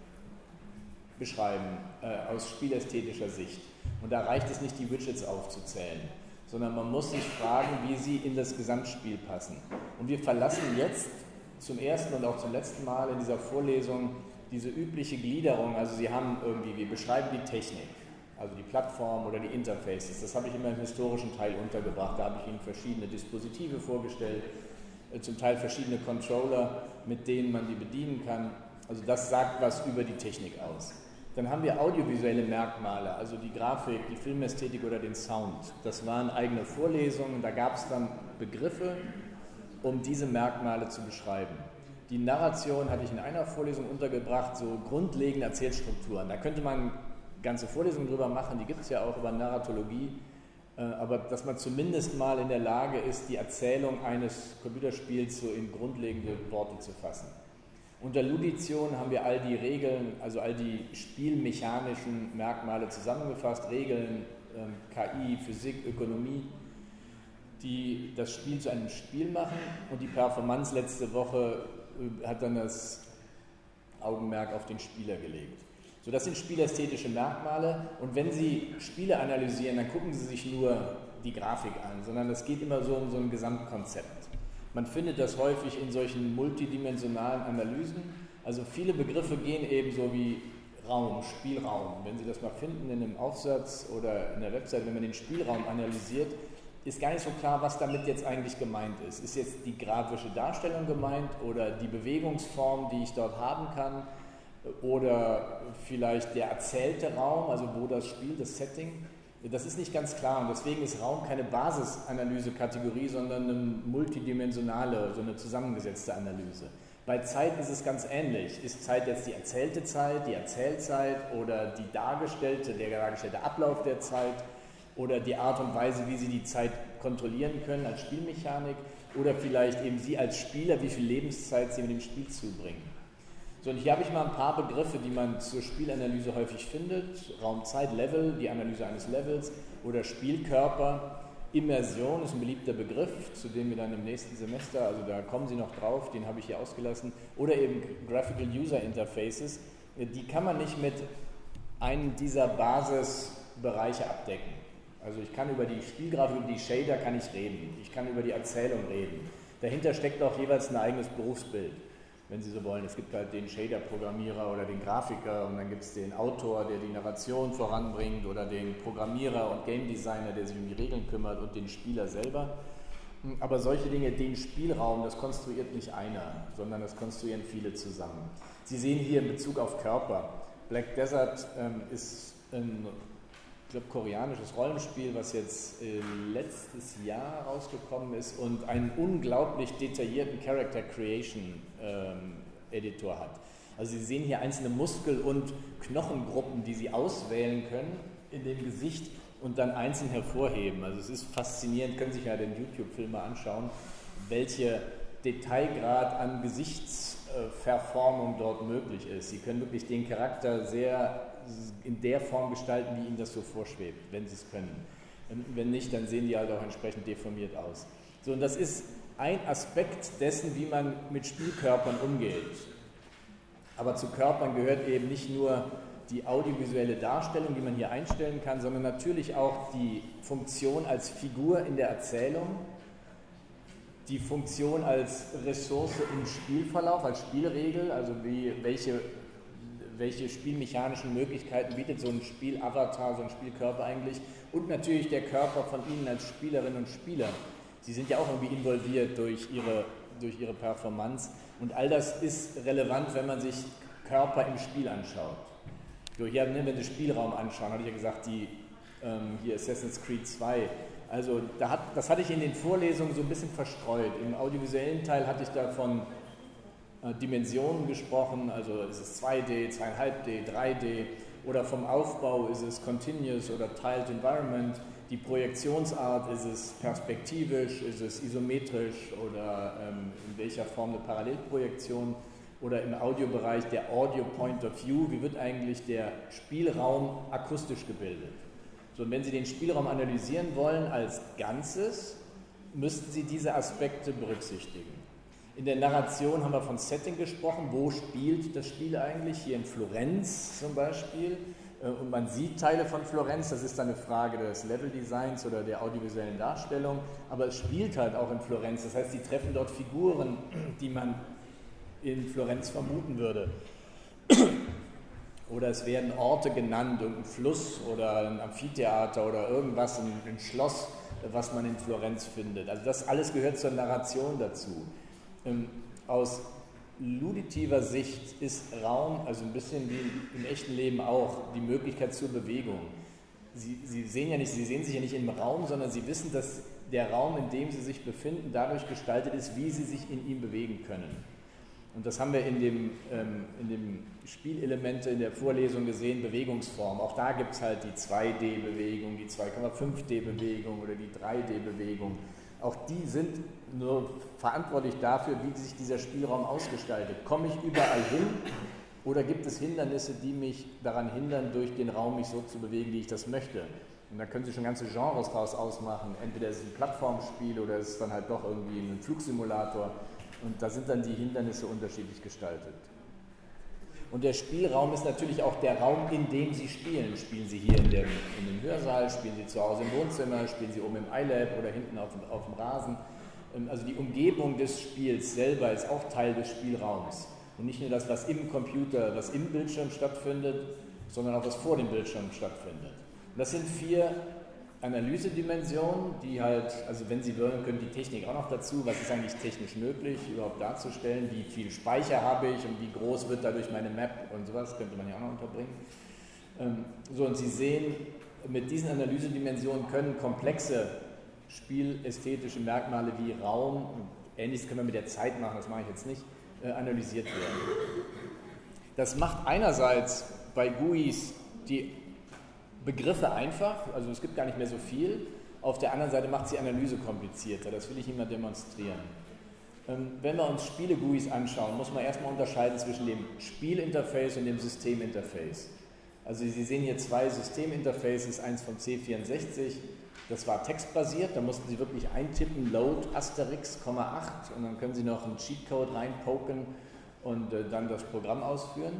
beschreiben äh, aus spielästhetischer Sicht. Und da reicht es nicht, die Widgets aufzuzählen, sondern man muss sich fragen, wie sie in das Gesamtspiel passen. Und wir verlassen jetzt zum ersten und auch zum letzten Mal in dieser Vorlesung diese übliche Gliederung. Also Sie haben irgendwie, wir beschreiben die Technik, also die Plattform oder die Interfaces. Das habe ich immer im historischen Teil untergebracht. Da habe ich Ihnen verschiedene Dispositive vorgestellt, zum Teil verschiedene Controller, mit denen man die bedienen kann. Also das sagt was über die Technik aus. Dann haben wir audiovisuelle Merkmale, also die Grafik, die Filmästhetik oder den Sound. Das waren eigene Vorlesungen, da gab es dann Begriffe, um diese Merkmale zu beschreiben. Die Narration hatte ich in einer Vorlesung untergebracht, so grundlegende Erzählstrukturen. Da könnte man ganze Vorlesungen drüber machen, die gibt es ja auch über Narratologie, aber dass man zumindest mal in der Lage ist, die Erzählung eines Computerspiels so in grundlegende Worte zu fassen. Unter Ludition haben wir all die Regeln, also all die spielmechanischen Merkmale zusammengefasst, Regeln, K I, Physik, Ökonomie, die das Spiel zu einem Spiel machen, und die Performance letzte Woche hat dann das Augenmerk auf den Spieler gelegt. So, das sind spielästhetische Merkmale, und wenn Sie Spiele analysieren, dann gucken Sie sich nur die Grafik an, sondern es geht immer so um so ein Gesamtkonzept. Man findet das häufig in solchen multidimensionalen Analysen. Also viele Begriffe gehen eben so wie Raum, Spielraum. Wenn Sie das mal finden in einem Aufsatz oder in der Website, wenn man den Spielraum analysiert, ist gar nicht so klar, was damit jetzt eigentlich gemeint ist. Ist jetzt die grafische Darstellung gemeint oder die Bewegungsform, die ich dort haben kann, oder vielleicht der erzählte Raum, also wo das Spiel, das Setting. Das ist nicht ganz klar, und deswegen ist Raum keine Basisanalyse-Kategorie, sondern eine multidimensionale, so eine zusammengesetzte Analyse. Bei Zeit ist es ganz ähnlich. Ist Zeit jetzt die erzählte Zeit, die Erzählzeit oder die dargestellte, der dargestellte Ablauf der Zeit oder die Art und Weise, wie Sie die Zeit kontrollieren können als Spielmechanik oder vielleicht eben Sie als Spieler, wie viel Lebenszeit Sie mit dem Spiel zubringen. So, und hier habe ich mal ein paar Begriffe, die man zur Spielanalyse häufig findet. Raum-Zeit, Level, die Analyse eines Levels oder Spielkörper. Immersion ist ein beliebter Begriff, zu dem wir dann im nächsten Semester, also da kommen Sie noch drauf, den habe ich hier ausgelassen. Oder eben Graphical User Interfaces. Die kann man nicht mit einem dieser Basisbereiche abdecken. Also ich kann über die Spielgrafik, über die Shader kann ich reden. Ich kann über die Erzählung reden. Dahinter steckt auch jeweils ein eigenes Berufsbild, wenn Sie so wollen. Es gibt halt den Shader-Programmierer oder den Grafiker und dann gibt es den Autor, der die Narration voranbringt oder den Programmierer und Game Designer, der sich um die Regeln kümmert und den Spieler selber. Aber solche Dinge, den Spielraum, das konstruiert nicht einer, sondern das konstruieren viele zusammen. Sie sehen hier in Bezug auf Körper. Black Desert ähm, ist ein, ich glaube, koreanisches Rollenspiel, was jetzt äh, letztes Jahr rausgekommen ist und einen unglaublich detaillierten Character Creation ähm, Editor hat. Also Sie sehen hier einzelne Muskel- und Knochengruppen, die Sie auswählen können in dem Gesicht und dann einzeln hervorheben. Also es ist faszinierend, können Sie sich ja den YouTube-Film mal anschauen, welche Detailgrad an Gesichtsverformung dort möglich ist. Sie können wirklich den Charakter sehr in der Form gestalten, wie Ihnen das so vorschwebt, wenn Sie es können. Wenn nicht, dann sehen die halt auch entsprechend deformiert aus. So, und das ist ein Aspekt dessen, wie man mit Spielkörpern umgeht. Aber zu Körpern gehört eben nicht nur die audiovisuelle Darstellung, die man hier einstellen kann, sondern natürlich auch die Funktion als Figur in der Erzählung, die Funktion als Ressource im Spielverlauf, als Spielregel, also wie, welche, welche spielmechanischen Möglichkeiten bietet so ein Spielavatar, so ein Spielkörper eigentlich, und natürlich der Körper von Ihnen als Spielerinnen und Spieler. Sie sind ja auch irgendwie involviert durch ihre, durch ihre Performance und all das ist relevant, wenn man sich Körper im Spiel anschaut. So, hier, ne, wenn Sie Spielraum anschauen, hatte ich ja gesagt, die, ähm, hier Assassin's Creed zwei, also da hat, das hatte ich in den Vorlesungen so ein bisschen verstreut. Im audiovisuellen Teil hatte ich da von äh, Dimensionen gesprochen, also ist es zwei D, zwei Komma fünf D, drei D oder vom Aufbau ist es Continuous oder Tiled Environment. Die Projektionsart, ist es perspektivisch, ist es isometrisch oder ähm, in welcher Form eine Parallelprojektion oder im Audiobereich der Audio Point of View, wie wird eigentlich der Spielraum akustisch gebildet. So, und wenn Sie den Spielraum analysieren wollen als Ganzes, müssten Sie diese Aspekte berücksichtigen. In der Narration haben wir von Setting gesprochen, wo spielt das Spiel eigentlich, hier in Florenz zum Beispiel. Und man sieht Teile von Florenz, das ist dann eine Frage des Leveldesigns oder der audiovisuellen Darstellung, aber es spielt halt auch in Florenz, das heißt, sie treffen dort Figuren, die man in Florenz vermuten würde. Oder es werden Orte genannt, irgendein Fluss oder ein Amphitheater oder irgendwas, ein, ein Schloss, was man in Florenz findet. Also das alles gehört zur Narration dazu. Ähm, aus luditiver Sicht ist Raum, also ein bisschen wie im echten Leben auch, die Möglichkeit zur Bewegung. Sie, Sie sehen ja nicht, Sie sehen sich ja nicht im Raum, sondern Sie wissen, dass der Raum, in dem Sie sich befinden, dadurch gestaltet ist, wie Sie sich in ihm bewegen können. Und das haben wir in dem, ähm, in dem Spielelemente in der Vorlesung gesehen, Bewegungsform. Auch da gibt es halt die zwei D Bewegung, die zwei Komma fünf D Bewegung oder die drei D Bewegung. Auch die sind nur verantwortlich dafür, wie sich dieser Spielraum ausgestaltet. Komme ich überall hin oder gibt es Hindernisse, die mich daran hindern, durch den Raum mich so zu bewegen, wie ich das möchte? Und da können Sie schon ganze Genres daraus ausmachen. Entweder ist es ein Plattformspiel oder es ist dann halt doch irgendwie ein Flugsimulator. Und da sind dann die Hindernisse unterschiedlich gestaltet. Und der Spielraum ist natürlich auch der Raum, in dem Sie spielen. Spielen Sie hier in dem, in dem Hörsaal, spielen Sie zu Hause im Wohnzimmer, spielen Sie oben im iLab oder hinten auf, auf dem Rasen. Also die Umgebung des Spiels selber ist auch Teil des Spielraums. Und nicht nur das, was im Computer, was im Bildschirm stattfindet, sondern auch was vor dem Bildschirm stattfindet. Und das sind vier Analysedimensionen, die halt, also wenn Sie wollen, können die Technik auch noch dazu, was ist eigentlich technisch möglich, überhaupt darzustellen, wie viel Speicher habe ich und wie groß wird dadurch meine Map und sowas, könnte man ja auch noch unterbringen. Ähm, so, und Sie sehen, mit diesen Analysedimensionen können komplexe spielästhetische Merkmale wie Raum, und Ähnliches können wir mit der Zeit machen, das mache ich jetzt nicht, äh, analysiert werden. Das macht einerseits bei G U Is die Begriffe einfach, also es gibt gar nicht mehr so viel. Auf der anderen Seite macht es die Analyse komplizierter, das will ich Ihnen mal demonstrieren. Ähm, wenn wir uns Spiele-G U Is anschauen, muss man erstmal unterscheiden zwischen dem Spielinterface und dem Systeminterface. Also Sie sehen hier zwei Systeminterfaces, eins vom C vierundsechzig, das war textbasiert, da mussten Sie wirklich eintippen, Load Asterix, acht und dann können Sie noch einen Cheatcode reinpoken und äh, dann das Programm ausführen.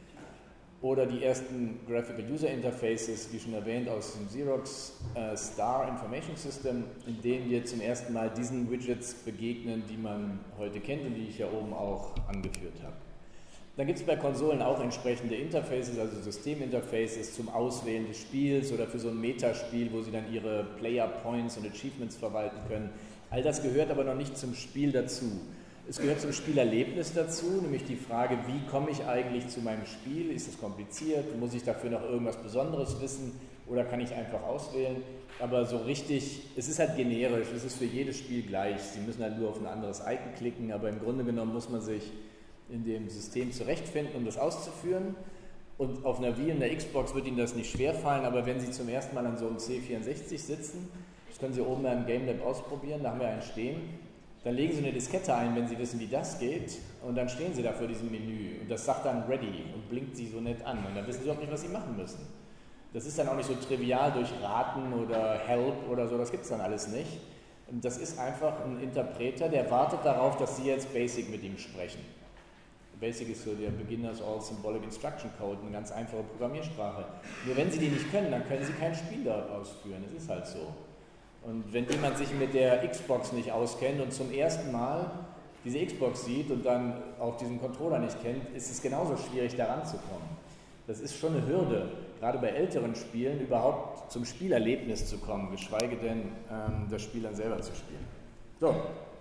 Oder die ersten Graphical User Interfaces, wie schon erwähnt, aus dem Xerox äh, Star Information System, in denen wir zum ersten Mal diesen Widgets begegnen, die man heute kennt und die ich ja oben auch angeführt habe. Dann gibt es bei Konsolen auch entsprechende Interfaces, also Systeminterfaces zum Auswählen des Spiels oder für so ein Metaspiel, wo Sie dann Ihre Player Points und Achievements verwalten können. All das gehört aber noch nicht zum Spiel dazu. Es gehört zum Spielerlebnis dazu, nämlich die Frage, wie komme ich eigentlich zu meinem Spiel? Ist es kompliziert? Muss ich dafür noch irgendwas Besonderes wissen? Oder kann ich einfach auswählen? Aber so richtig, es ist halt generisch, es ist für jedes Spiel gleich. Sie müssen halt nur auf ein anderes Icon klicken, aber im Grunde genommen muss man sich in dem System zurechtfinden, um das auszuführen. Und auf einer Wii und einer Xbox wird Ihnen das nicht schwerfallen, aber wenn Sie zum ersten Mal an so einem C vierundsechzig sitzen, das können Sie oben mal im Game Lab ausprobieren, da haben wir einen stehen, dann legen Sie eine Diskette ein, wenn Sie wissen, wie das geht, und dann stehen Sie da vor diesem Menü und das sagt dann Ready und blinkt Sie so nett an und dann wissen Sie überhaupt nicht, was Sie machen müssen. Das ist dann auch nicht so trivial durch Raten oder Help oder so, das gibt es dann alles nicht. Das ist einfach ein Interpreter, der wartet darauf, dass Sie jetzt Basic mit ihm sprechen. Basic ist so der Beginners All Symbolic Instruction Code, eine ganz einfache Programmiersprache. Nur wenn Sie die nicht können, dann können Sie kein Spiel dort ausführen, das ist halt so. Und wenn jemand sich mit der Xbox nicht auskennt und zum ersten Mal diese Xbox sieht und dann auch diesen Controller nicht kennt, ist es genauso schwierig, da ranzukommen. Das ist schon eine Hürde, gerade bei älteren Spielen überhaupt zum Spielerlebnis zu kommen, geschweige denn ähm, das Spiel dann selber zu spielen. So.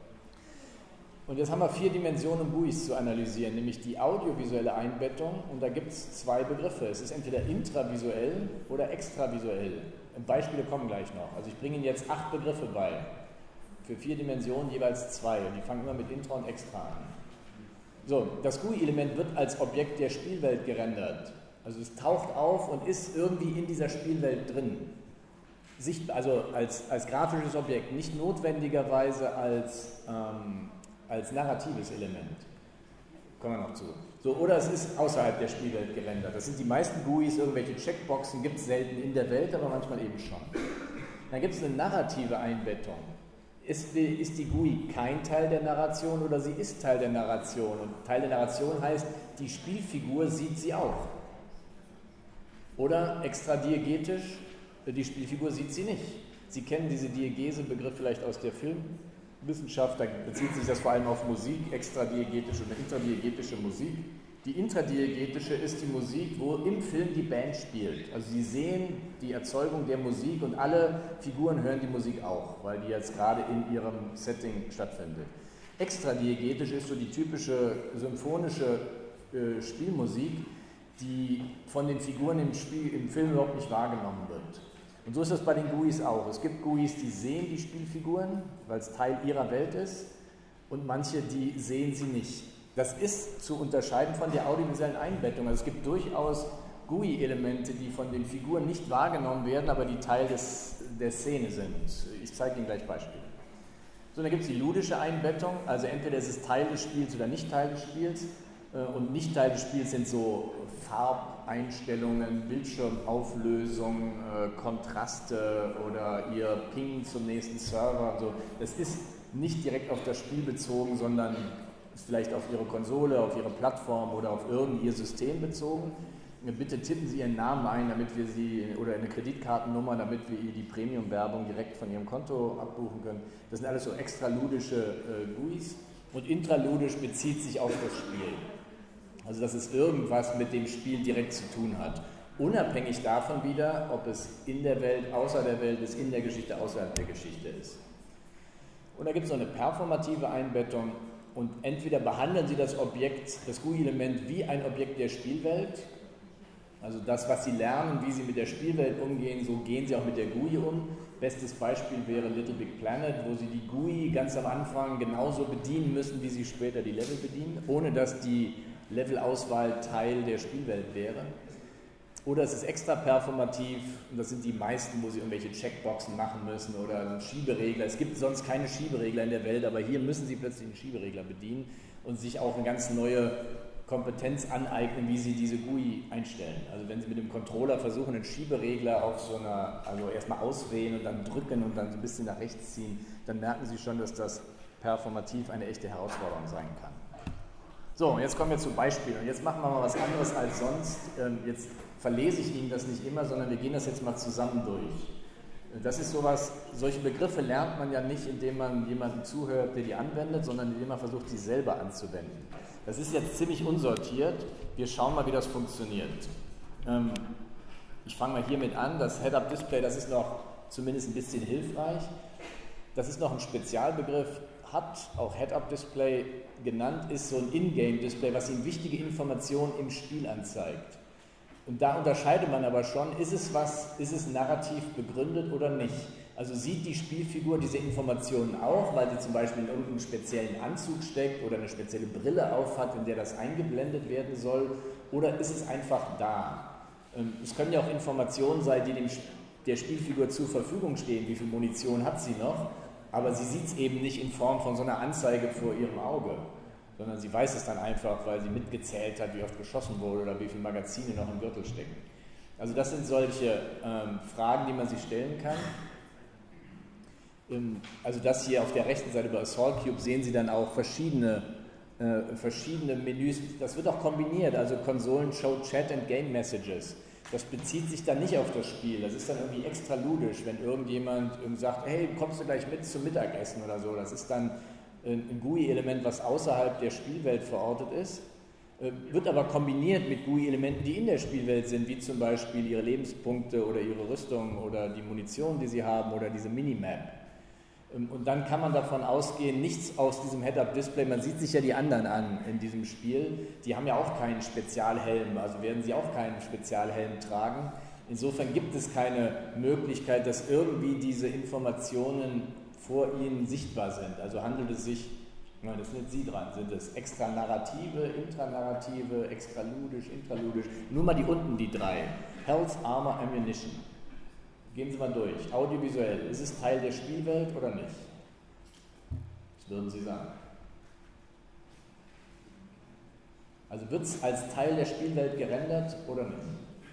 Und jetzt haben wir vier Dimensionen G U Is zu analysieren, nämlich die audiovisuelle Einbettung, und da gibt es zwei Begriffe. Es ist entweder intravisuell oder extravisuell. Beispiele kommen gleich noch. Also ich bringe Ihnen jetzt acht Begriffe bei, für vier Dimensionen jeweils zwei, und die fangen immer mit Intra und Extra an. So, das G U I-Element wird als Objekt der Spielwelt gerendert. Also es taucht auf und ist irgendwie in dieser Spielwelt drin. Sicht, also als, als grafisches Objekt, nicht notwendigerweise als, ähm, als narratives Element. Kommen wir noch zu. So, oder es ist außerhalb der Spielwelt gerendert. Das sind die meisten G U Is, irgendwelche Checkboxen gibt es selten in der Welt, aber manchmal eben schon. Dann gibt es eine narrative Einbettung. Ist die, ist die G U I kein Teil der Narration oder sie ist Teil der Narration? Und Teil der Narration heißt, die Spielfigur sieht sie auch. Oder extradiegetisch, die Spielfigur sieht sie nicht. Sie kennen diese Diegese-Begriff vielleicht aus der Filmwissenschaft, da bezieht sich das vor allem auf Musik, extradiegetische oder intradiegetische Musik. Die intradiegetische ist die Musik, wo im Film die Band spielt. Also Sie sehen die Erzeugung der Musik und alle Figuren hören die Musik auch, weil die jetzt gerade in ihrem Setting stattfindet. Extradiegetisch ist so die typische symphonische äh, Spielmusik, die von den Figuren im, Spiel, im Film überhaupt nicht wahrgenommen wird. Und so ist das bei den G U Is auch. Es gibt G U Is, die sehen die Spielfiguren, weil es Teil ihrer Welt ist, und manche, die sehen sie nicht. Das ist zu unterscheiden von der audiovisuellen Einbettung. Also es gibt durchaus G U I-Elemente, die von den Figuren nicht wahrgenommen werden, aber die Teil des, der Szene sind. Ich zeige Ihnen gleich Beispiele. So, dann gibt es die ludische Einbettung, also entweder ist es Teil des Spiels oder nicht Teil des Spiels. Und nicht Teil des Spiels sind so Farbeinstellungen, Bildschirmauflösung, Kontraste oder ihr Ping zum nächsten Server. Also das ist nicht direkt auf das Spiel bezogen, sondern ist vielleicht auf Ihre Konsole, auf Ihre Plattform oder auf irgendein Ihr System bezogen. Bitte tippen Sie Ihren Namen ein, damit wir Sie, oder eine Kreditkartennummer, damit wir die Premium-Werbung direkt von Ihrem Konto abbuchen können. Das sind alles so extraludische äh, G U Is, und intraludisch bezieht sich auf das Spiel. Also dass es irgendwas mit dem Spiel direkt zu tun hat. Unabhängig davon wieder, ob es in der Welt, außer der Welt ist, in der Geschichte, außerhalb der Geschichte ist. Und da gibt es noch eine performative Einbettung, und entweder behandeln Sie das Objekt, das G U I-Element wie ein Objekt der Spielwelt, also das, was Sie lernen, wie Sie mit der Spielwelt umgehen, so gehen Sie auch mit der G U I um. Bestes Beispiel wäre Little Big Planet, wo sie die G U I ganz am Anfang genauso bedienen müssen, wie sie später die Level bedienen, ohne dass die Levelauswahl Teil der Spielwelt wäre. Oder es ist extra performativ, und das sind die meisten, wo sie irgendwelche Checkboxen machen müssen oder einen Schieberegler. Es gibt sonst keine Schieberegler in der Welt, aber hier müssen sie plötzlich einen Schieberegler bedienen und sich auch eine ganz neue Kompetenz aneignen, wie sie diese G U I einstellen. Also wenn sie mit dem Controller versuchen, einen Schieberegler auf so einer, also erstmal auswählen und dann drücken und dann so ein bisschen nach rechts ziehen, dann merken sie schon, dass das performativ eine echte Herausforderung sein kann. So, jetzt kommen wir zu Beispielen. Und jetzt machen wir mal was anderes als sonst. Jetzt verlese ich Ihnen das nicht immer, sondern wir gehen das jetzt mal zusammen durch. Das ist sowas, solche Begriffe lernt man ja nicht, indem man jemanden zuhört, der die anwendet, sondern indem man versucht, sie selber anzuwenden. Das ist jetzt ziemlich unsortiert. Wir schauen mal, wie das funktioniert. Ähm, ich fange mal hiermit an. Das Head-Up-Display, das ist noch zumindest ein bisschen hilfreich. Das ist noch ein Spezialbegriff. Hat auch Head-Up-Display genannt, ist so ein In-Game-Display, was Ihnen wichtige Informationen im Spiel anzeigt. Und da unterscheidet man aber schon, ist es was, ist es narrativ begründet oder nicht. Also sieht die Spielfigur diese Informationen auch, weil sie zum Beispiel in irgendeinem speziellen Anzug steckt oder eine spezielle Brille aufhat, in der das eingeblendet werden soll, oder ist es einfach da? Es können ja auch Informationen sein, die dem, der Spielfigur zur Verfügung stehen, wie viel Munition hat sie noch, aber sie sieht es eben nicht in Form von so einer Anzeige vor ihrem Auge, sondern sie weiß es dann einfach, weil sie mitgezählt hat, wie oft geschossen wurde oder wie viele Magazine noch im Gürtel stecken. Also das sind solche ähm, Fragen, die man sich stellen kann. Also das hier auf der rechten Seite bei Assault Cube sehen Sie dann auch verschiedene, äh, verschiedene Menüs. Das wird auch kombiniert, also Konsolen show Chat and Game Messages. Das bezieht sich dann nicht auf das Spiel, das ist dann irgendwie extra ludisch, wenn irgendjemand sagt, hey, kommst du gleich mit zum Mittagessen oder so. Das ist dann ein G U I-Element, was außerhalb der Spielwelt verortet ist, wird aber kombiniert mit G U I-Elementen, die in der Spielwelt sind, wie zum Beispiel ihre Lebenspunkte oder ihre Rüstung oder die Munition, die sie haben oder diese Minimap. Und dann kann man davon ausgehen, nichts aus diesem Head-Up-Display, man sieht sich ja die anderen an in diesem Spiel, die haben ja auch keinen Spezialhelm, also werden sie auch keinen Spezialhelm tragen. Insofern gibt es keine Möglichkeit, dass irgendwie diese Informationen vor ihnen sichtbar sind. Also handelt es sich, nein, das sind Sie dran, sind es extranarrative, intranarrative, extraludisch, intraludisch, nur mal die unten, die drei. Health, Armor, Ammunition. Gehen Sie mal durch. Audiovisuell, ist es Teil der Spielwelt oder nicht? Was würden Sie sagen? Also wird es als Teil der Spielwelt gerendert oder nicht?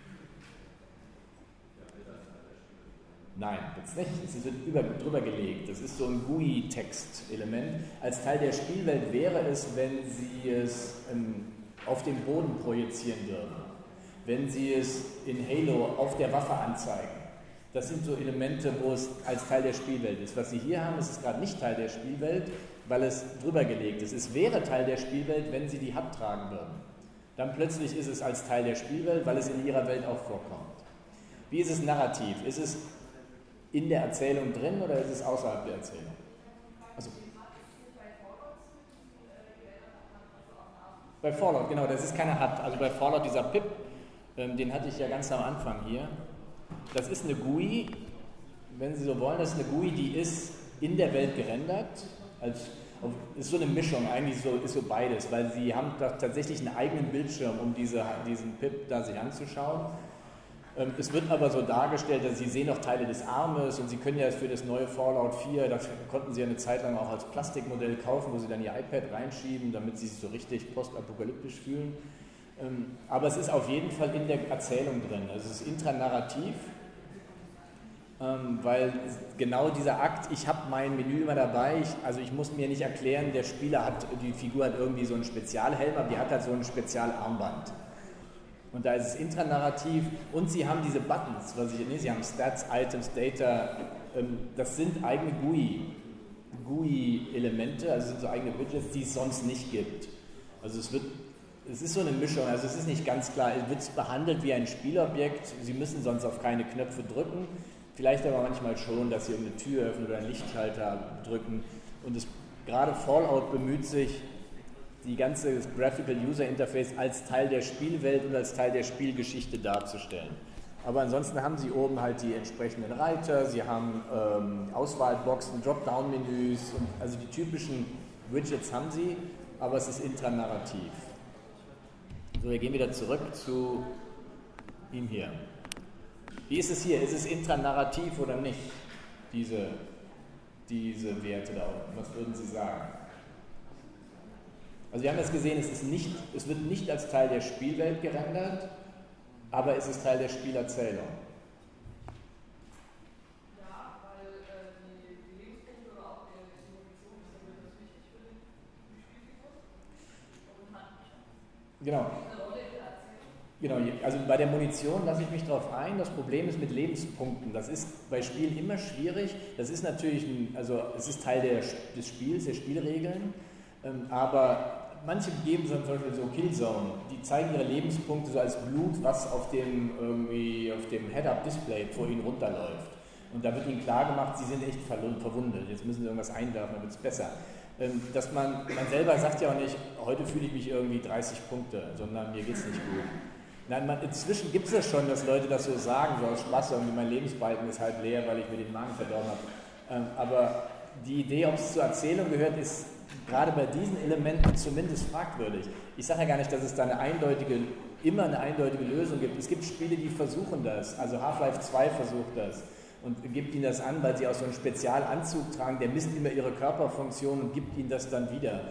Nein, wird es nicht. Es wird über, drüber gelegt. Das ist so ein G U I-Text-Element. Als Teil der Spielwelt wäre es, wenn Sie es ähm, auf den Boden projizieren würden. Wenn Sie es in Halo auf der Waffe anzeigen. Das sind so Elemente, wo es als Teil der Spielwelt ist. Was Sie hier haben, ist es gerade nicht Teil der Spielwelt, weil es drüber gelegt ist. Es wäre Teil der Spielwelt, wenn Sie die H U D tragen würden. Dann plötzlich ist es als Teil der Spielwelt, weil es in Ihrer Welt auch vorkommt. Wie ist es narrativ? Ist es in der Erzählung drin oder ist es außerhalb der Erzählung? Also, bei Fallout, genau, das ist keine H U D. Also bei Fallout, dieser Pip, ähm, den hatte ich ja ganz am Anfang hier. Das ist eine G U I, wenn Sie so wollen, das ist eine G U I, die ist in der Welt gerendert. Als, ist so eine Mischung, eigentlich so, ist so beides, weil Sie haben da tatsächlich einen eigenen Bildschirm, um diese, diesen Pip da sich anzuschauen. Es wird aber so dargestellt, dass Sie sehen noch Teile des Armes und Sie können ja für das neue Fallout vier, das konnten Sie ja eine Zeit lang auch als Plastikmodell kaufen, wo Sie dann Ihr iPad reinschieben, damit Sie sich so richtig postapokalyptisch fühlen. Aber es ist auf jeden Fall in der Erzählung drin. Also es ist intranarrativ, weil genau dieser Akt, ich habe mein Menü immer dabei, ich, also ich muss mir nicht erklären, der Spieler hat, die Figur hat irgendwie so einen Spezialhelm, aber die hat halt so ein Spezialarmband. Und da ist es intranarrativ und Sie haben diese Buttons, was ich, nee, Sie haben Stats, Items, Data, das sind eigene G U I, G U I-Elemente, also sind so eigene Widgets, die es sonst nicht gibt. Also es wird Es ist so eine Mischung, also es ist nicht ganz klar, es wird behandelt wie ein Spielobjekt, Sie müssen sonst auf keine Knöpfe drücken, vielleicht aber manchmal schon, dass Sie irgendeine Tür öffnen oder einen Lichtschalter drücken und es, gerade Fallout bemüht sich, die ganze Graphical User Interface als Teil der Spielwelt und als Teil der Spielgeschichte darzustellen. Aber ansonsten haben Sie oben halt die entsprechenden Reiter, Sie haben ähm, Auswahlboxen, Dropdown-Menüs, und also die typischen Widgets haben Sie, aber es ist intranarrativ. So, wir gehen wieder zurück zu ihm hier. Wie ist es hier? Ist es intranarrativ oder nicht, diese, diese Werte da unten? Was würden Sie sagen? Also wir haben jetzt gesehen, es, ist nicht, es wird nicht als Teil der Spielwelt gerendert, aber es ist Teil der Spielerzählung. Ja, weil äh, die, die Lebenspunkte oder auch die, die Munition ist dann das wichtig für die, für die Spielfigur. Und Handbücher. Genau. Genau, also bei der Munition lasse ich mich darauf ein. Das Problem ist mit Lebenspunkten. Das ist bei Spielen immer schwierig. Das ist natürlich, ein, also es ist Teil der, des Spiels, der Spielregeln. Ähm, aber manche geben so, zum Beispiel so Killzone. Die zeigen ihre Lebenspunkte so als Blut, was auf dem, irgendwie auf dem Head-Up-Display vor ihnen runterläuft. Und da wird ihnen klar gemacht, sie sind echt verwundet. Jetzt müssen sie irgendwas einwerfen, dann wird es besser. Ähm, dass man, man selber sagt ja auch nicht, heute fühle ich mich irgendwie dreißig Punkte, sondern mir geht es nicht gut. Nein, man, inzwischen gibt es ja schon, dass Leute das so sagen, so aus Spaß, irgendwie mein Lebensbalken ist halb leer, weil ich mir den Magen verdorben habe. Ähm, aber die Idee, ob es zur Erzählung gehört, ist gerade bei diesen Elementen zumindest fragwürdig. Ich sage ja gar nicht, dass es da eine eindeutige, immer eine eindeutige Lösung gibt. Es gibt Spiele, die versuchen das. Also Half-Life zwei versucht das und gibt ihnen das an, weil sie auch so einen Spezialanzug tragen, der misst immer ihre Körperfunktion und gibt ihnen das dann wieder.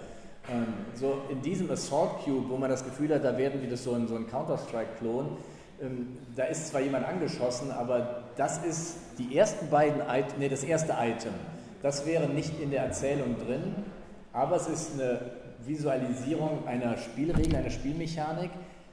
So in diesem Assault Cube, wo man das Gefühl hat, da werden die das so in so ein Counter-Strike-Klon, ähm, da ist zwar jemand angeschossen, aber das ist die ersten beiden, It- nee, das erste Item, das wäre nicht in der Erzählung drin, aber es ist eine Visualisierung einer Spielregel, einer Spielmechanik.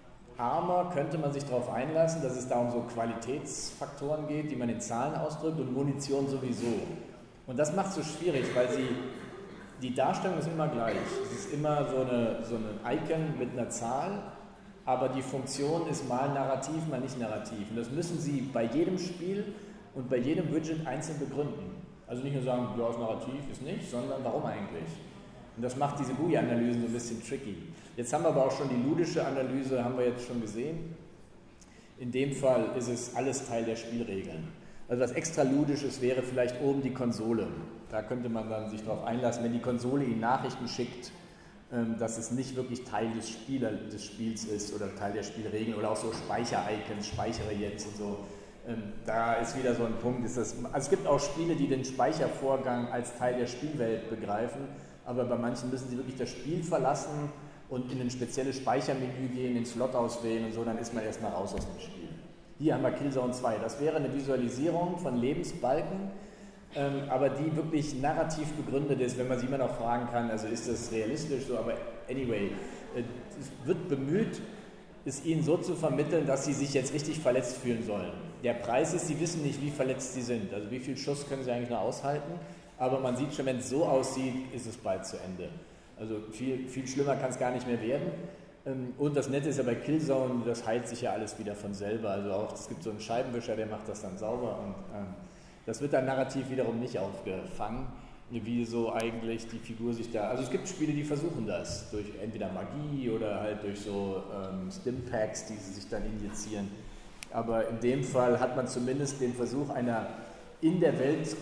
Armor könnte man sich darauf einlassen, dass es da um so Qualitätsfaktoren geht, die man in Zahlen ausdrückt, und Munition sowieso. Und das macht es so schwierig, weil sie die Darstellung ist immer gleich. Es ist immer so, eine, so ein Icon mit einer Zahl, aber die Funktion ist mal narrativ, mal nicht narrativ. Und das müssen Sie bei jedem Spiel und bei jedem Widget einzeln begründen. Also nicht nur sagen, ja, ist narrativ, ist nicht, sondern warum eigentlich? Und das macht diese G U I-Analysen so ein bisschen tricky. Jetzt haben wir aber auch schon die ludische Analyse, haben wir jetzt schon gesehen. In dem Fall ist es alles Teil der Spielregeln. Also was extra ludisches wäre vielleicht oben die Konsole. Da könnte man dann sich darauf einlassen, wenn die Konsole Ihnen Nachrichten schickt, dass es nicht wirklich Teil des, Spieler, des Spiels ist oder Teil der Spielregeln oder auch so Speicher-Icons, speichere jetzt und so. Da ist wieder so ein Punkt. Ist das, also es gibt auch Spiele, die den Speichervorgang als Teil der Spielwelt begreifen, aber bei manchen müssen sie wirklich das Spiel verlassen und in ein spezielles Speichermenü gehen, den Slot auswählen und so, dann ist man erstmal raus aus dem Spiel. Hier haben wir Killzone zwei. Das wäre eine Visualisierung von Lebensbalken, ähm, aber die wirklich narrativ begründet ist, wenn man sie immer noch fragen kann, also ist das realistisch so, aber anyway, äh, es wird bemüht, es ihnen so zu vermitteln, dass sie sich jetzt richtig verletzt fühlen sollen. Der Preis ist, sie wissen nicht, wie verletzt sie sind, also wie viel Schuss können sie eigentlich noch aushalten, aber man sieht schon, wenn es so aussieht, ist es bald zu Ende. Also viel, viel schlimmer kann es gar nicht mehr werden. Und das Nette ist ja bei Killzone, das heilt sich ja alles wieder von selber. Also auch, es gibt so einen Scheibenwischer, der macht das dann sauber und ähm, das wird dann narrativ wiederum nicht aufgefangen, wie so eigentlich die Figur sich da... Also es gibt Spiele, die versuchen das, durch entweder Magie oder halt durch so ähm, Stimpacks, die sie sich dann injizieren. Aber in dem Fall hat man zumindest den Versuch einer in der Welt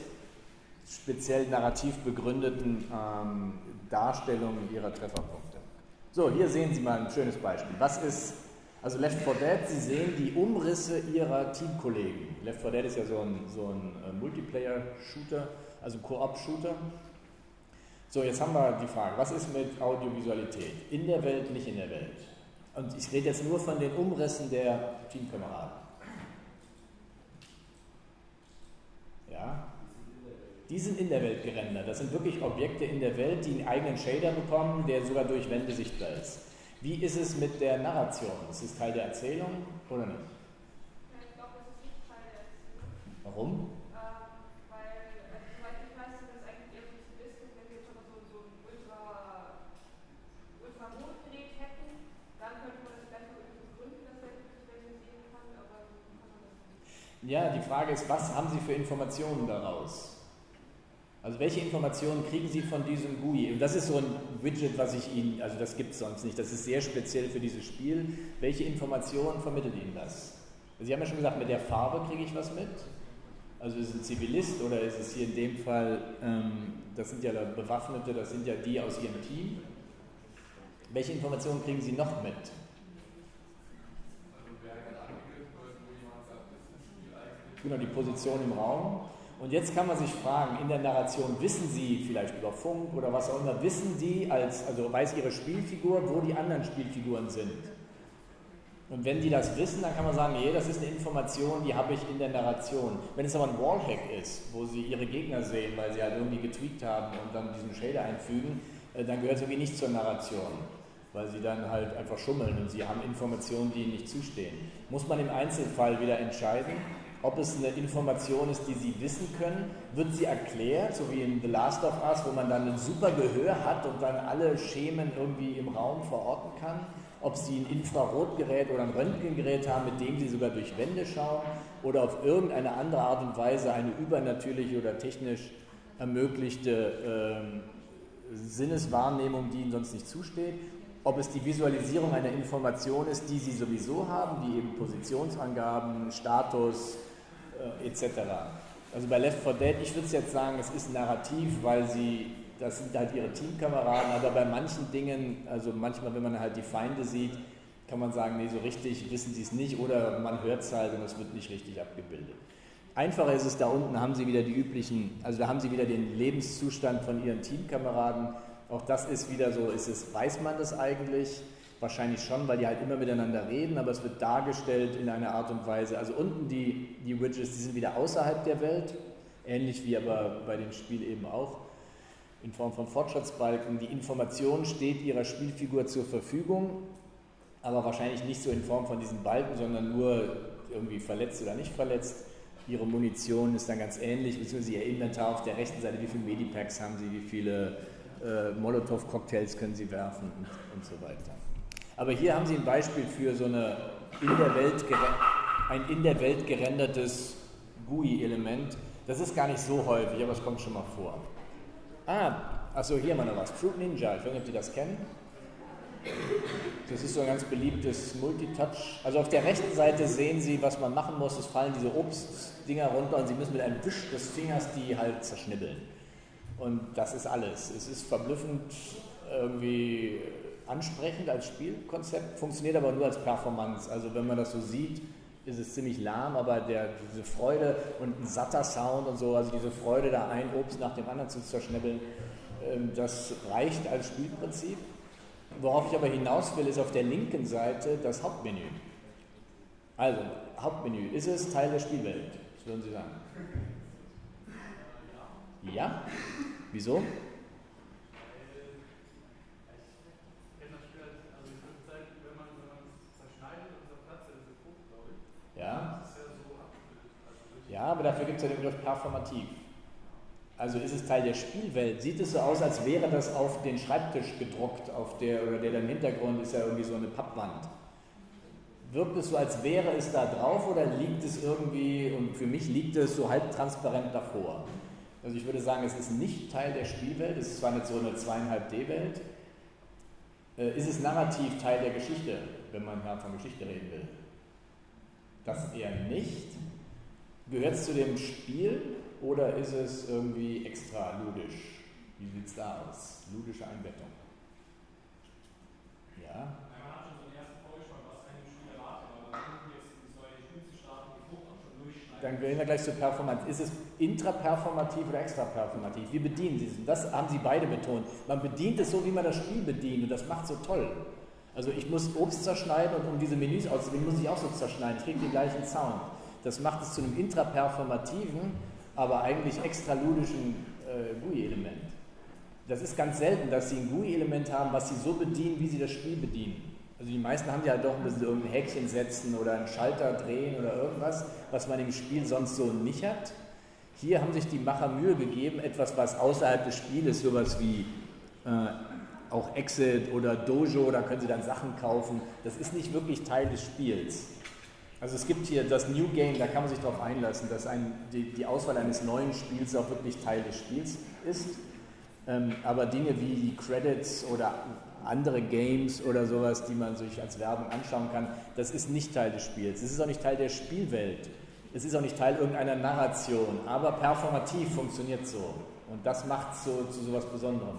speziell narrativ begründeten ähm, Darstellung ihrer Trefferpunkte. So, hier sehen Sie mal ein schönes Beispiel. Was ist, also Left four Dead, Sie sehen die Umrisse Ihrer Teamkollegen. Left four Dead ist ja so ein, so ein äh, Multiplayer-Shooter, also Koop-Shooter. So, jetzt haben wir die Frage, was ist mit Audiovisualität? In der Welt, nicht in der Welt? Und ich rede jetzt nur von den Umrissen der Teamkameraden. Ja? Die sind in der Welt gerendert. Das sind wirklich Objekte in der Welt, die einen eigenen Shader bekommen, der sogar durch Wände sichtbar ist. Wie ist es mit der Narration? Ist es Teil der Erzählung oder nicht? Ich glaube, das ist nicht Teil der Erzählung. Warum? Ähm, weil, also, soweit ich weiß, sind das eigentlich eher so Stilistiken, wenn wir jetzt schon mal so, so ein Ultra, Ultramodgerät hätten, dann könnte man das vielleicht noch irgendwie begründen, dass er das visualisieren kann, aber so kann man das nicht. Ja, die Frage ist, was haben Sie für Informationen daraus? Also welche Informationen kriegen Sie von diesem G U I? Und das ist so ein Widget, was ich Ihnen, also das gibt es sonst nicht, das ist sehr speziell für dieses Spiel. Welche Informationen vermittelt Ihnen das? Sie haben ja schon gesagt, mit der Farbe kriege ich was mit. Also ist es ein Zivilist oder ist es hier in dem Fall, ähm, das sind ja Bewaffnete, das sind ja die aus Ihrem Team. Welche Informationen kriegen Sie noch mit? Genau, die Position im Raum. Und jetzt kann man sich fragen, in der Narration, wissen Sie vielleicht über Funk oder was auch immer, wissen Sie, als, also weiß Ihre Spielfigur, wo die anderen Spielfiguren sind? Und wenn die das wissen, dann kann man sagen, nee, das ist eine Information, die habe ich in der Narration. Wenn es aber ein Wallhack ist, wo Sie Ihre Gegner sehen, weil sie halt irgendwie getweakt haben und dann diesen Shader einfügen, dann gehört es irgendwie nicht zur Narration, weil Sie dann halt einfach schummeln und Sie haben Informationen, die Ihnen nicht zustehen. Muss man im Einzelfall wieder entscheiden, ob es eine Information ist, die Sie wissen können, wird sie erklärt, so wie in The Last of Us, wo man dann ein super Gehör hat und dann alle Schemen irgendwie im Raum verorten kann. Ob Sie ein Infrarotgerät oder ein Röntgengerät haben, mit dem Sie sogar durch Wände schauen oder auf irgendeine andere Art und Weise eine übernatürliche oder technisch ermöglichte äh, Sinneswahrnehmung, die Ihnen sonst nicht zusteht. Ob es die Visualisierung einer Information ist, die Sie sowieso haben, wie eben Positionsangaben, Status äh, et cetera. Also bei Left four Dead, ich würde jetzt sagen, es ist narrativ, weil Sie, das sind halt Ihre Teamkameraden, aber bei manchen Dingen, also manchmal, wenn man halt die Feinde sieht, kann man sagen, nee, so richtig wissen Sie es nicht oder man hört es halt und es wird nicht richtig abgebildet. Einfacher ist es, da unten haben Sie wieder die üblichen, also da haben Sie wieder den Lebenszustand von Ihren Teamkameraden. Auch das ist wieder so, ist es, weiß man das eigentlich? Wahrscheinlich schon, weil die halt immer miteinander reden, aber es wird dargestellt in einer Art und Weise. Also unten die, die Widgets, die sind wieder außerhalb der Welt, ähnlich wie aber bei dem Spiel eben auch, in Form von Fortschrittsbalken. Die Information steht Ihrer Spielfigur zur Verfügung, aber wahrscheinlich nicht so in Form von diesen Balken, sondern nur irgendwie verletzt oder nicht verletzt. Ihre Munition ist dann ganz ähnlich, beziehungsweise Ihr Inventar auf der rechten Seite, wie viele Medipacks haben Sie, wie viele äh, Molotow-Cocktails können Sie werfen und, und so weiter. Aber hier haben Sie ein Beispiel für so eine in der Welt ein in der Welt gerendertes G U I-Element. Das ist gar nicht so häufig, aber es kommt schon mal vor. Ah, achso, hier haben wir noch was. Fruit Ninja, ich weiß nicht, ob Sie das kennen. Das ist so ein ganz beliebtes Multitouch. Also auf der rechten Seite sehen Sie, was man machen muss. Es fallen diese Obstdinger runter und Sie müssen mit einem Wisch des Fingers die halt zerschnibbeln. Und das ist alles. Es ist verblüffend irgendwie ansprechend als Spielkonzept, funktioniert aber nur als Performance. Also wenn man das so sieht, ist es ziemlich lahm, aber der, diese Freude und ein satter Sound und so, also diese Freude, da ein Obst nach dem anderen zu zerschnibbeln, das reicht als Spielprinzip. Worauf ich aber hinaus will, ist auf der linken Seite das Hauptmenü. Also, Hauptmenü, ist es Teil der Spielwelt? Was würden Sie sagen? Ja? Wieso? Ja? Ja, aber dafür gibt es ja den Begriff performativ. Also ist es Teil der Spielwelt? Sieht es so aus, als wäre das auf den Schreibtisch gedruckt, auf der, oder der im Hintergrund ist ja irgendwie so eine Pappwand. Wirkt es so, als wäre es da drauf oder liegt es irgendwie, und für mich liegt es so halb transparent davor? Also ich würde sagen, es ist nicht Teil der Spielwelt, es ist zwar nicht so eine zwei Komma fünf D-Welt. Äh, ist es narrativ Teil der Geschichte, wenn man ja von Geschichte reden will? Das eher nicht. Gehört es zu dem Spiel oder ist es irgendwie extra ludisch? Wie sieht es da aus? Ludische Einbettung. Ja? Man hat schon so einen ersten Vorgeschmack, was einem Spiel erwartet, aber wenn wir jetzt ins neue Spiel zu starten, die Frucht auch schon durchschneiden. Dann gehen wir gleich zur Performance. Ist es intraperformativ oder extraperformativ? Wie bedienen Sie es? Das haben Sie beide betont. Man bedient es so, wie man das Spiel bedient und das macht so toll. Also ich muss Obst zerschneiden und um diese Menüs auszuwählen, muss ich auch so zerschneiden. Ich kriege den gleichen Sound. Das macht es zu einem intraperformativen, aber eigentlich extra ludischen äh, G U I-Element. Das ist ganz selten, dass Sie ein G U I-Element haben, was Sie so bedienen, wie Sie das Spiel bedienen. Also die meisten haben ja doch, müssen Sie irgendein Häkchen setzen oder einen Schalter drehen oder irgendwas, was man im Spiel sonst so nicht hat. Hier haben sich die Macher Mühe gegeben, etwas, was außerhalb des Spieles, sowas wie äh, auch Exit oder Dojo, da können Sie dann Sachen kaufen. Das ist nicht wirklich Teil des Spiels. Also es gibt hier das New Game, da kann man sich darauf einlassen, dass ein, die, die Auswahl eines neuen Spiels auch wirklich Teil des Spiels ist. Ähm, aber Dinge wie die Credits oder andere Games oder sowas, die man sich als Werbung anschauen kann. Das ist nicht Teil des Spiels. Es ist auch nicht Teil der Spielwelt. Es ist auch nicht Teil irgendeiner Narration. Aber performativ funktioniert so. Und das macht es so, zu sowas Besonderem.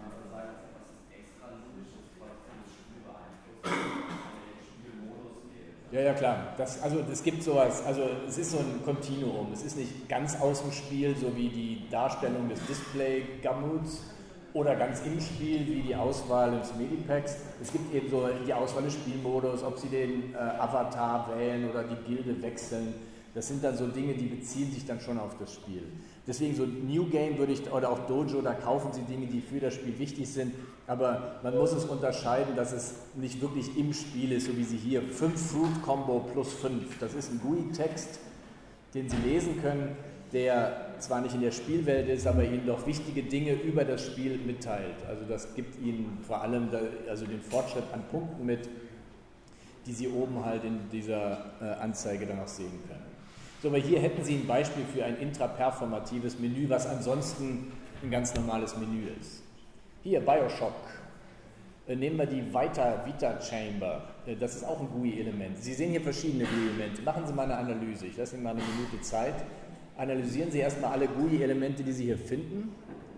Ja, ja, klar. Das, also es gibt sowas, also es ist so ein Kontinuum. Es ist nicht ganz aus dem Spiel, so wie die Darstellung des Display-Gamuts oder ganz im Spiel, wie die Auswahl des Medipacks. Es gibt eben so die Auswahl des Spielmodus, ob sie den äh, Avatar wählen oder die Gilde wechseln. Das sind dann so Dinge, die beziehen sich dann schon auf das Spiel. Deswegen so New Game würde ich, oder auch Dojo, da kaufen Sie Dinge, die für das Spiel wichtig sind, aber man muss es unterscheiden, dass es nicht wirklich im Spiel ist, so wie Sie hier, fünf Fruit Combo plus fünf. Das ist ein G U I-Text, den Sie lesen können, der zwar nicht in der Spielwelt ist, aber Ihnen doch wichtige Dinge über das Spiel mitteilt. Also das gibt Ihnen vor allem da, also den Fortschritt an Punkten mit, die Sie oben halt in dieser äh, Anzeige dann auch sehen können. So, aber hier hätten Sie ein Beispiel für ein intraperformatives Menü, was ansonsten ein ganz normales Menü ist. Hier, Bioshock. Äh, nehmen wir die Vita, Vita Chamber. Äh, das ist auch ein G U I-Element. Sie sehen hier verschiedene G U I-Elemente. Machen Sie mal eine Analyse. Ich lasse Ihnen mal eine Minute Zeit. Analysieren Sie erstmal alle G U I-Elemente, die Sie hier finden.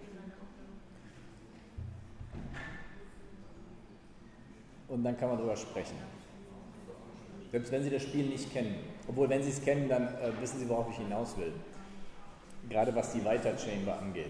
Und dann kann man darüber sprechen. Selbst wenn Sie das Spiel nicht kennen. Obwohl, wenn Sie es kennen, dann äh, wissen Sie, worauf ich hinaus will. Gerade was die Vita Chamber angeht.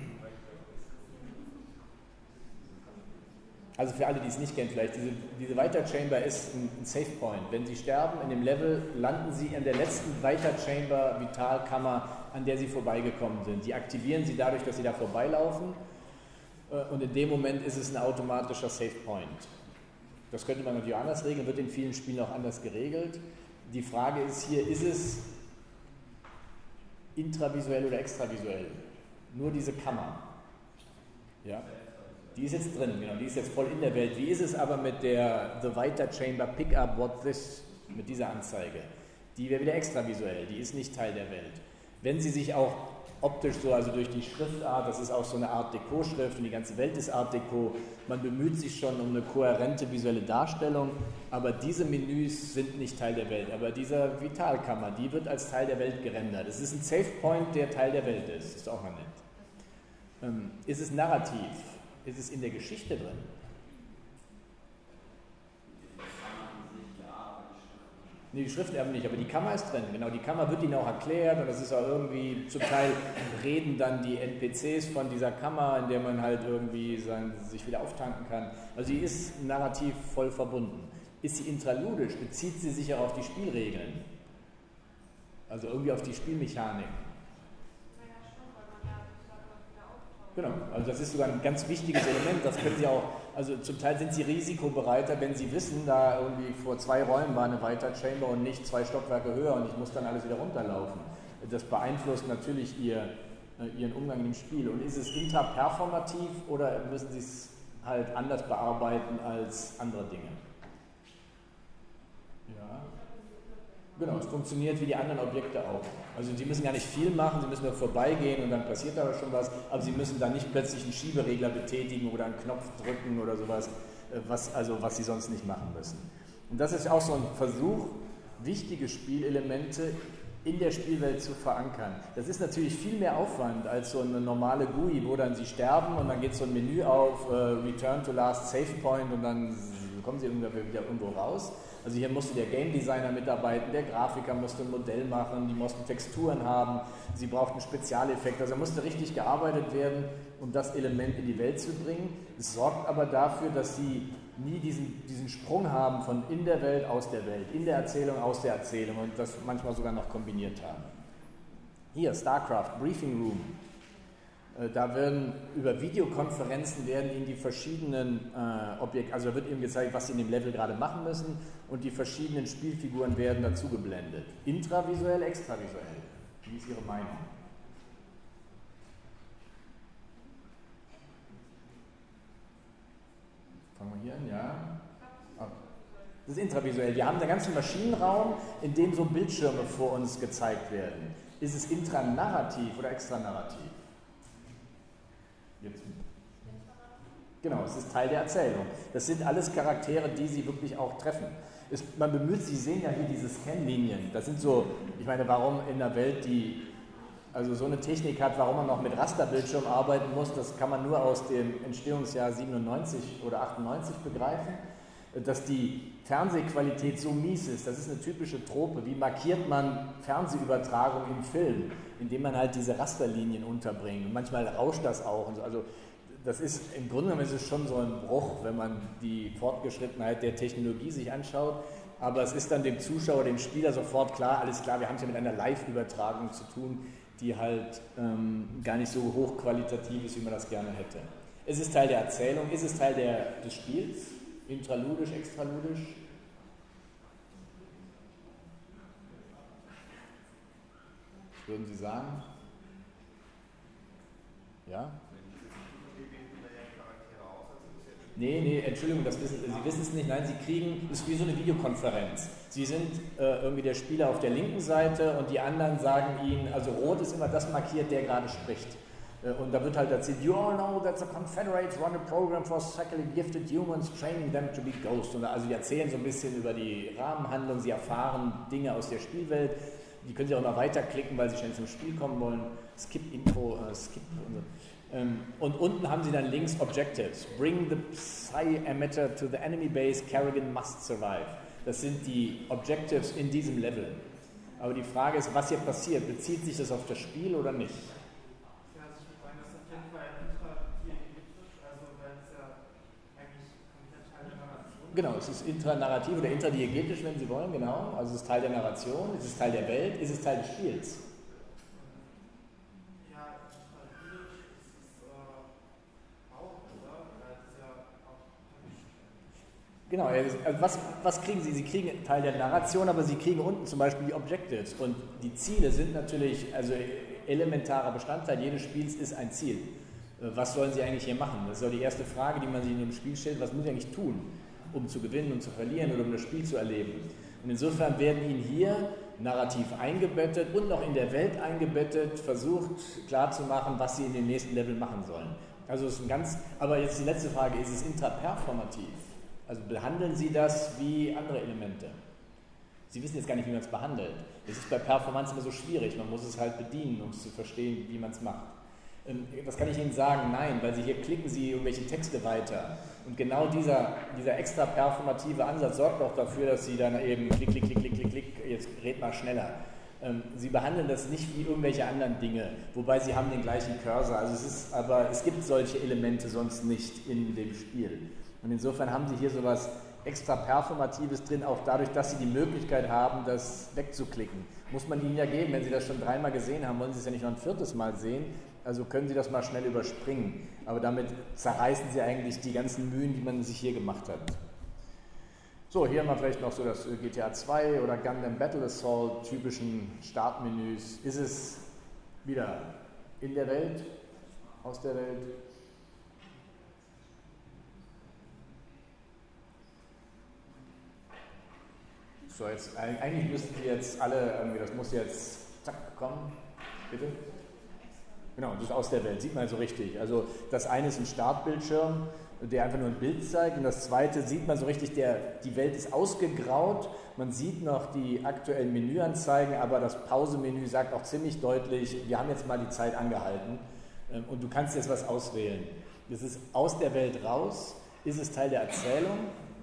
Also für alle, die es nicht kennen, vielleicht, diese, diese Vita Chamber ist ein, ein Save Point. Wenn Sie sterben in dem Level, landen Sie in der letzten Vita Chamber Vitalkammer, an der Sie vorbeigekommen sind. Die aktivieren Sie dadurch, dass Sie da vorbeilaufen. Äh, und in dem Moment ist es ein automatischer Save Point. Das könnte man natürlich anders regeln, wird in vielen Spielen auch anders geregelt. Die Frage ist hier, ist es intravisuell oder extravisuell? Nur diese Kammer. Ja? Die ist jetzt drin, genau, die ist jetzt voll in der Welt. Wie ist es aber mit der The Vita Chamber Pickup What This, mit dieser Anzeige? Die wäre wieder extravisuell, die ist nicht Teil der Welt. Wenn Sie sich auch optisch so, also durch die Schriftart, das ist auch so eine Art Deco-Schrift und die ganze Welt ist Art Deco, man bemüht sich schon um eine kohärente visuelle Darstellung, aber diese Menüs sind nicht Teil der Welt. Aber diese Vitalkammer, die wird als Teil der Welt gerendert. Es ist ein Save Point, der Teil der Welt ist, ist auch mal nett. Ähm, ist es narrativ? Ist es in der Geschichte drin? Nee, die Schriften eben nicht, aber die Kammer ist drin. Genau, die Kammer wird Ihnen auch erklärt und es ist auch irgendwie, zum Teil reden dann die N P Cs von dieser Kammer, in der man halt irgendwie sein, sich wieder auftanken kann. Also sie ist narrativ voll verbunden. Ist sie intraludisch? Bezieht sie sich ja auf die Spielregeln? Also irgendwie auf die Spielmechanik? Genau, also das ist sogar ein ganz wichtiges Element, das können Sie auch, also zum Teil sind Sie risikobereiter, wenn Sie wissen, da irgendwie vor zwei Räumen war eine Vita Chamber und nicht zwei Stockwerke höher und ich muss dann alles wieder runterlaufen. Das beeinflusst natürlich Ihr, Ihren Umgang im Spiel. Und ist es intraperformativ oder müssen Sie es halt anders bearbeiten als andere Dinge? Ja. Genau, es funktioniert wie die anderen Objekte auch. Also Sie müssen gar nicht viel machen, Sie müssen nur vorbeigehen und dann passiert da schon was, aber Sie müssen dann nicht plötzlich einen Schieberegler betätigen oder einen Knopf drücken oder sowas, was, also was Sie sonst nicht machen müssen. Und das ist auch so ein Versuch, wichtige Spielelemente in der Spielwelt zu verankern. Das ist natürlich viel mehr Aufwand als so eine normale G U I, wo dann Sie sterben und dann geht so ein Menü auf, äh, Return to Last Save Point und dann kommen Sie irgendwie wieder irgendwo raus. Also hier musste der Game Designer mitarbeiten, der Grafiker musste ein Modell machen, die mussten Texturen haben, sie brauchten Spezialeffekte, also musste richtig gearbeitet werden, um das Element in die Welt zu bringen. Es sorgt aber dafür, dass sie nie diesen, diesen Sprung haben von in der Welt, aus der Welt, in der Erzählung, aus der Erzählung und das manchmal sogar noch kombiniert haben. Hier, StarCraft, Briefing Room. Da werden über Videokonferenzen werden Ihnen die verschiedenen äh, Objekte, also da wird Ihnen gezeigt, was Sie in dem Level gerade machen müssen und die verschiedenen Spielfiguren werden dazu geblendet. Intravisuell, extravisuell. Wie ist Ihre Meinung? Fangen wir hier an, ja. Ah. Das ist intravisuell. Wir haben einen ganzen Maschinenraum, in dem so Bildschirme vor uns gezeigt werden. Ist es intranarrativ oder extranarrativ? Jetzt. Genau, es ist Teil der Erzählung. Das sind alles Charaktere, die Sie wirklich auch treffen. Es, man bemüht sich, Sie sehen ja hier diese Scanlinien. Das sind so, ich meine, warum in einer Welt, die also so eine Technik hat, warum man noch mit Rasterbildschirm arbeiten muss, das kann man nur aus dem Entstehungsjahr siebenundneunzig oder achtundneunzig begreifen. Dass die Fernsehqualität so mies ist, das ist eine typische Trope. Wie markiert man Fernsehübertragung im Film? Indem man halt diese Rasterlinien unterbringt. Und manchmal rauscht das auch. Also das ist, im Grunde genommen ist es schon so ein Bruch, wenn man die Fortgeschrittenheit der Technologie sich anschaut. Aber es ist dann dem Zuschauer, dem Spieler sofort klar, alles klar, wir haben es ja mit einer Live-Übertragung zu tun, die halt ähm, gar nicht so hochqualitativ ist, wie man das gerne hätte. Ist es Teil der Erzählung? Ist es Teil der, des Spiels? Intraludisch, extraludisch? Würden Sie sagen? Ja? Nee, nee, Entschuldigung, das wissen, Sie wissen es nicht. Nein, Sie kriegen, das ist wie so eine Videokonferenz. Sie sind äh, irgendwie der Spieler auf der linken Seite und die anderen sagen Ihnen, also rot ist immer das markiert, der gerade spricht. Und da wird halt erzählt, you all know that the Confederates run a program for sexually gifted humans, training them to be ghosts. Und also die erzählen so ein bisschen über die Rahmenhandlung, sie erfahren Dinge aus der Spielwelt. Die können Sie auch noch weiterklicken, weil Sie schnell zum Spiel kommen wollen. Skip Intro, äh, Skip und so. Ähm, und unten haben Sie dann links Objectives. Bring the Psy-Emitter to the enemy base, Kerrigan must survive. Das sind die Objectives in diesem Level. Aber die Frage ist, was hier passiert. Bezieht sich das auf das Spiel oder nicht? Genau, es ist intranarrativ oder intradiegetisch, wenn Sie wollen, genau. Also es ist Teil der Narration, es ist Teil der Welt, es ist Teil des Spiels. Ja, intradiegetisch ist es äh, auch, oder? Das ist ja auch. Genau, also was, was kriegen Sie? Sie kriegen einen Teil der Narration, aber Sie kriegen unten zum Beispiel die Objectives. Und die Ziele sind natürlich, also elementarer Bestandteil jedes Spiels ist ein Ziel. Was sollen Sie eigentlich hier machen? Das ist ja die erste Frage, die man sich in dem Spiel stellt. Was muss ich eigentlich tun, um zu gewinnen und zu verlieren oder um das Spiel zu erleben? Und insofern werden Ihnen hier narrativ eingebettet und noch in der Welt eingebettet, versucht klarzumachen, was Sie in den nächsten Level machen sollen. Also es ist ein ganz, aber jetzt die letzte Frage, ist es intraperformativ? Also behandeln Sie das wie andere Elemente? Sie wissen jetzt gar nicht, wie man es behandelt. Es ist bei Performance immer so schwierig, man muss es halt bedienen, um es zu verstehen, wie man es macht. Das kann ich Ihnen sagen, nein, weil Sie hier klicken Sie irgendwelche Texte weiter. Und genau dieser, dieser extra performative Ansatz sorgt auch dafür, dass Sie dann eben klick, klick, klick, klick, klick, klick, jetzt red mal schneller. Sie behandeln das nicht wie irgendwelche anderen Dinge, wobei Sie haben den gleichen Cursor. Also es ist, aber es gibt solche Elemente sonst nicht in dem Spiel. Und insofern haben Sie hier sowas extra Performatives drin, auch dadurch, dass Sie die Möglichkeit haben, das wegzuklicken. Muss man Ihnen ja geben, wenn Sie das schon dreimal gesehen haben, wollen Sie es ja nicht noch ein viertes Mal sehen. Also können Sie das mal schnell überspringen. Aber damit zerreißen Sie eigentlich die ganzen Mühen, die man sich hier gemacht hat. So, hier haben wir vielleicht noch so das G T A zwei oder Gundam Battle Assault, typischen Startmenüs. Ist es wieder in der Welt, aus der Welt? So, jetzt, eigentlich müssten die jetzt alle, irgendwie, das muss jetzt, zack, kommen, bitte. Genau, das ist aus der Welt, sieht man so richtig. Also das eine ist ein Startbildschirm, der einfach nur ein Bild zeigt, und das zweite sieht man so richtig, der, die Welt ist ausgegraut, man sieht noch die aktuellen Menüanzeigen, aber das Pausemenü sagt auch ziemlich deutlich, wir haben jetzt mal die Zeit angehalten und du kannst jetzt was auswählen. Das ist aus der Welt raus, ist es Teil der Erzählung?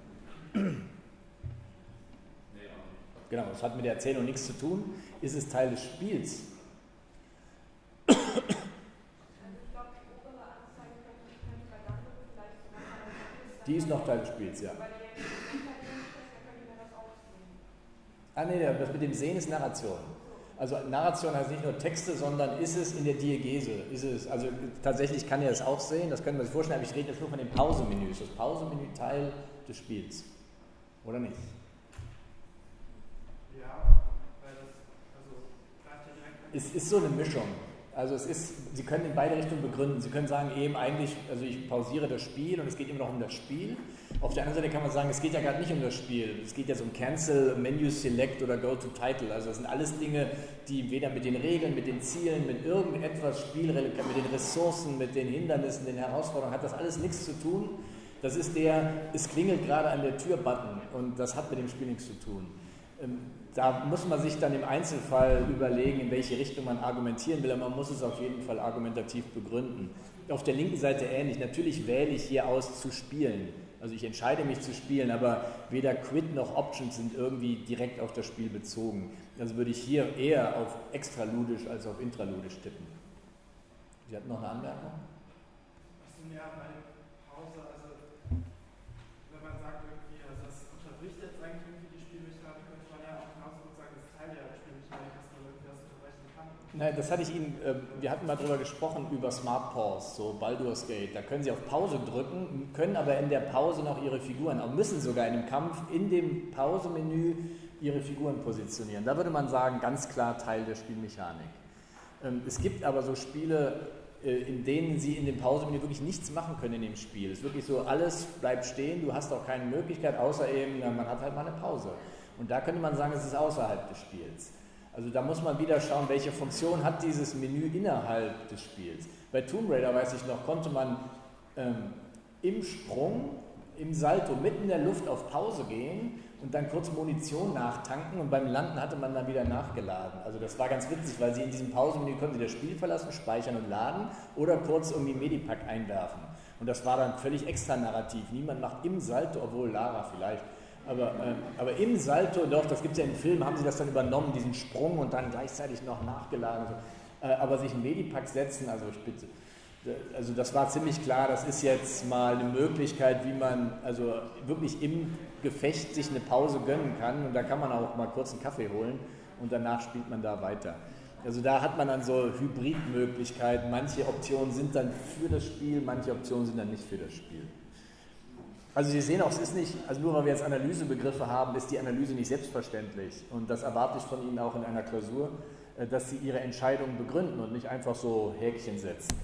Genau, das hat mit der Erzählung nichts zu tun. Ist es Teil des Spiels? Also ich glaube, die obere Anzeige könnte, könnte bei Gundam vielleicht sogar sein. Die ist noch Teil des Spiels, ja. Weil der jetzt nicht halt drin ist, dann könnte man das auch sehen. Ah nee, das mit dem Sehen ist Narration. Also Narration heißt nicht nur Texte, sondern ist es in der Diegese. Ist es, also tatsächlich kann er es auch sehen, das können wir sich vorstellen, aber ich rede jetzt nur von dem Pausemenü. Ist das Pausemenü Teil des Spiels? Oder nicht? Ja, weil das, also, greift ja direkt an. Es ist so eine Mischung. Also es ist, Sie können in beide Richtungen begründen. Sie können sagen, eben eigentlich, also ich pausiere das Spiel und es geht immer noch um das Spiel. Auf der anderen Seite kann man sagen, es geht ja gerade nicht um das Spiel. Es geht jetzt um Cancel, Menu Select oder Go to Title. Also das sind alles Dinge, die weder mit den Regeln, mit den Zielen, mit irgendetwas spielrelevant, mit den Ressourcen, mit den Hindernissen, den Herausforderungen, hat das alles nichts zu tun. Das ist der, es klingelt gerade an der Tür-Button und das hat mit dem Spiel nichts zu tun. Da muss man sich dann im Einzelfall überlegen, in welche Richtung man argumentieren will, aber man muss es auf jeden Fall argumentativ begründen. Auf der linken Seite ähnlich. Natürlich wähle ich hier aus zu spielen. Also ich entscheide mich zu spielen, aber weder Quit noch Options sind irgendwie direkt auf das Spiel bezogen. Also würde ich hier eher auf extraludisch als auf intraludisch tippen. Sie hatten noch eine Anmerkung? Achso, ja, bei Pause, also wenn man sagt irgendwie, also das unterbricht jetzt eigentlich irgendwie die Spielmechanik, könnte man ja auch genauso gut sagen, das ist Teil der Spielmechanik, dass man irgendwie das unterbrechen kann. Nein, das hatte ich Ihnen, äh, wir hatten mal drüber gesprochen, über Smart Pause, so Baldur's Gate. Da können Sie auf Pause drücken, können aber in der Pause noch Ihre Figuren, auch müssen sogar in dem Kampf in dem Pausemenü Ihre Figuren positionieren. Da würde man sagen, ganz klar Teil der Spielmechanik. Ähm, es gibt aber so Spiele, äh, in denen Sie in dem Pausemenü wirklich nichts machen können in dem Spiel. Es ist wirklich so, alles bleibt stehen, du hast auch keine Möglichkeit, außer eben, na, man hat halt mal eine Pause. Und da könnte man sagen, es ist außerhalb des Spiels. Also da muss man wieder schauen, welche Funktion hat dieses Menü innerhalb des Spiels. Bei Tomb Raider, weiß ich noch, konnte man ähm, im Sprung, im Salto, mitten in der Luft auf Pause gehen und dann kurz Munition nachtanken und beim Landen hatte man dann wieder nachgeladen. Also das war ganz witzig, weil Sie in diesem Pausenmenü konnten Sie das Spiel verlassen, speichern und laden oder kurz irgendwie Medipack einwerfen. Und das war dann völlig extra narrativ. Niemand macht im Salto, obwohl Lara vielleicht. Aber, äh, aber im Salto, doch, das gibt es ja im Film, haben sie das dann übernommen, diesen Sprung und dann gleichzeitig noch nachgeladen. So. Äh, aber sich einen Medipack setzen, also ich bitte, also das war ziemlich klar, das ist jetzt mal eine Möglichkeit, wie man also wirklich im Gefecht sich eine Pause gönnen kann und da kann man auch mal kurz einen Kaffee holen und danach spielt man da weiter. Also da hat man dann so Hybridmöglichkeiten, manche Optionen sind dann für das Spiel, manche Optionen sind dann nicht für das Spiel. Also Sie sehen auch, es ist nicht, also nur weil wir jetzt Analysebegriffe haben, ist die Analyse nicht selbstverständlich. Und das erwarte ich von Ihnen auch in einer Klausur, dass Sie Ihre Entscheidungen begründen und nicht einfach so Häkchen setzen.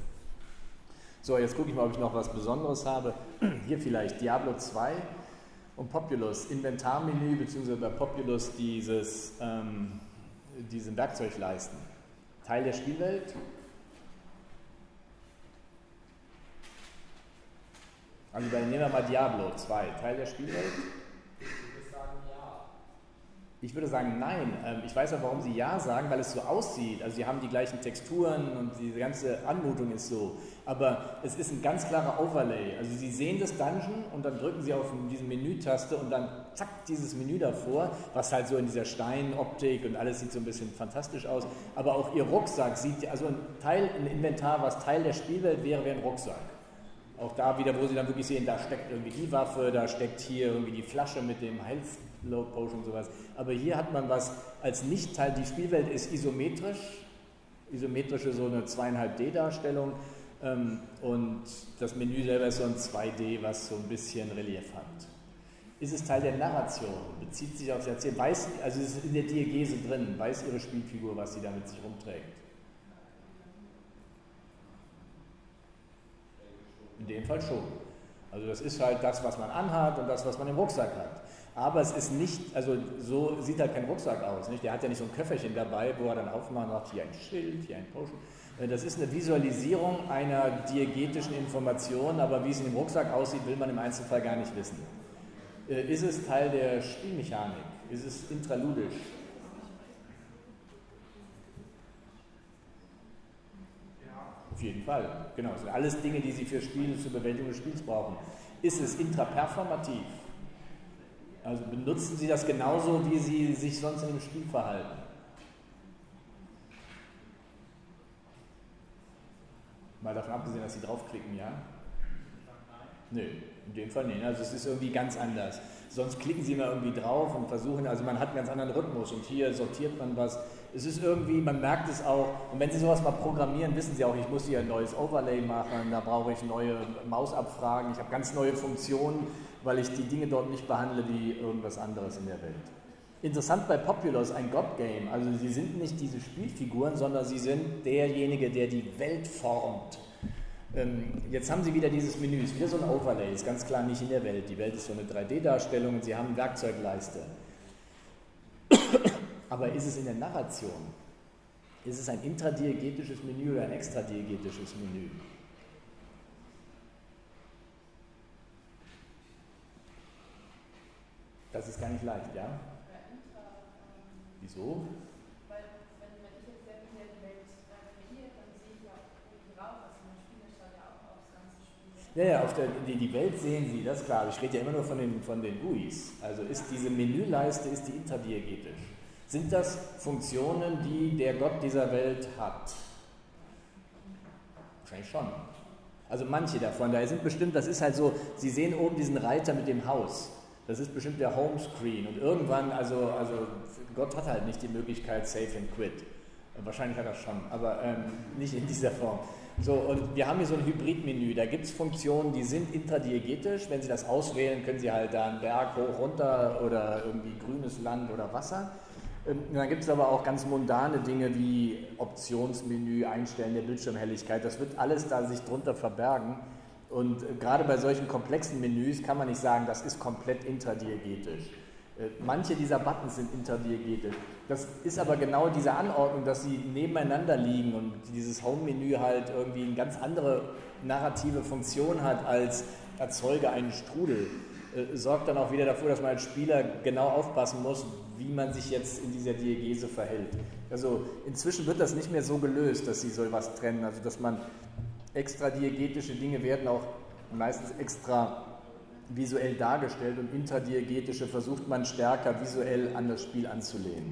So, jetzt gucke ich mal, ob ich noch was Besonderes habe. Hier vielleicht Diablo zwei und Populous, Inventarmenü, beziehungsweise bei Populous dieses, ähm, diesen Werkzeugleisten. Teil der Spielwelt. Also dann nehmen wir mal Diablo zwei, Teil der Spielwelt? Ich würde sagen ja. Ich würde sagen nein. Ich weiß auch, warum Sie ja sagen, weil es so aussieht. Also Sie haben die gleichen Texturen und die ganze Anmutung ist so. Aber es ist ein ganz klarer Overlay. Also Sie sehen das Dungeon und dann drücken Sie auf diese Menütaste und dann zack, dieses Menü davor, was halt so in dieser Steinoptik und alles sieht so ein bisschen fantastisch aus. Aber auch Ihr Rucksack sieht, also ein Teil, ein Inventar, was Teil der Spielwelt wäre, wäre ein Rucksack. Auch da wieder, wo Sie dann wirklich sehen, da steckt irgendwie die Waffe, da steckt hier irgendwie die Flasche mit dem Health Potion und sowas. Aber hier hat man was als Nicht-Teil, die Spielwelt ist isometrisch, isometrische so eine zwei Komma fünf D Darstellung ähm, und das Menü selber ist so ein zwei D, was so ein bisschen Relief hat. Ist es Teil der Narration, bezieht sich auf das Erzählen, weiß, also es ist in der Diegese drin, weiß Ihre Spielfigur, was sie da mit sich rumträgt? In dem Fall schon. Also das ist halt das, was man anhat und das, was man im Rucksack hat. Aber es ist nicht, also so sieht halt kein Rucksack aus. Nicht? Der hat ja nicht so ein Köfferchen dabei, wo er dann aufmacht und sagt, hier ein Schild, hier ein Potion. Das ist eine Visualisierung einer diegetischen Information, aber wie es in dem Rucksack aussieht, will man im Einzelfall gar nicht wissen. Ist es Teil der Spielmechanik? Ist es intraludisch? Auf jeden Fall, genau. Das sind alles Dinge, die Sie für Spiele zur Bewältigung des Spiels brauchen. Ist es intraperformativ? Also benutzen Sie das genauso, wie Sie sich sonst in dem Spiel verhalten? Mal davon abgesehen, dass Sie draufklicken, ja? Nö, in dem Fall nicht. Also es ist irgendwie ganz anders. Sonst klicken Sie mal irgendwie drauf und versuchen, also man hat einen ganz anderen Rhythmus und hier sortiert man was. Es ist irgendwie, man merkt es auch, und wenn Sie sowas mal programmieren, wissen Sie auch, ich muss hier ein neues Overlay machen, da brauche ich neue Mausabfragen, ich habe ganz neue Funktionen, weil ich die Dinge dort nicht behandle wie irgendwas anderes in der Welt. Interessant bei Populous, ein God-Game, also sie sind nicht diese Spielfiguren, sondern sie sind derjenige, der die Welt formt. Ähm, jetzt haben sie wieder dieses Menü, ist wieder so ein Overlay, ist ganz klar nicht in der Welt. Die Welt ist so eine drei D-Darstellung und sie haben eine Werkzeugleiste. Aber ist es in der Narration? Ist es ein intradiegetisches Menü oder ein extradiegetisches Menü? Das ist gar nicht leicht, ja? Wieso? Weil, wenn, wenn ich jetzt sehr viel die Welt kreiere, dann sehe ich ja oben drauf, also mein Spieler schaut ja auch aufs ganze Spiel. Ja, ja, auf der, die, die Welt sehen Sie, das ist klar. Ich rede ja immer nur von den, von den G U Is. Also ist diese Menüleiste, ist die interdiegetisch? Sind das Funktionen, die der Gott dieser Welt hat? Wahrscheinlich schon. Also manche davon. Da sind bestimmt, das ist halt so, Sie sehen oben diesen Reiter mit dem Haus. Das ist bestimmt der Homescreen und irgendwann, also, also Gott hat halt nicht die Möglichkeit Save and Quit. Wahrscheinlich hat er schon, aber ähm, nicht in dieser Form. So, und wir haben hier so ein Hybridmenü, da gibt es Funktionen, die sind intradiegetisch. Wenn Sie das auswählen, können Sie halt da einen Berg hoch, runter oder irgendwie grünes Land oder Wasser. Ähm, dann gibt es aber auch ganz mundane Dinge wie Optionsmenü, Einstellen der Bildschirmhelligkeit. Das wird alles da sich drunter verbergen. Und gerade bei solchen komplexen Menüs kann man nicht sagen, das ist komplett intradiegetisch. Manche dieser Buttons sind interdiegetisch. Das ist aber genau diese Anordnung, dass sie nebeneinander liegen und dieses Home-Menü halt irgendwie eine ganz andere narrative Funktion hat als erzeuge einen Strudel. Sorgt dann auch wieder dafür, dass man als Spieler genau aufpassen muss, wie man sich jetzt in dieser Diegese verhält. Also inzwischen wird das nicht mehr so gelöst, dass sie sowas trennen, also dass man extradiegetische Dinge werden auch meistens extra visuell dargestellt und interdiegetische versucht man stärker visuell an das Spiel anzulehnen.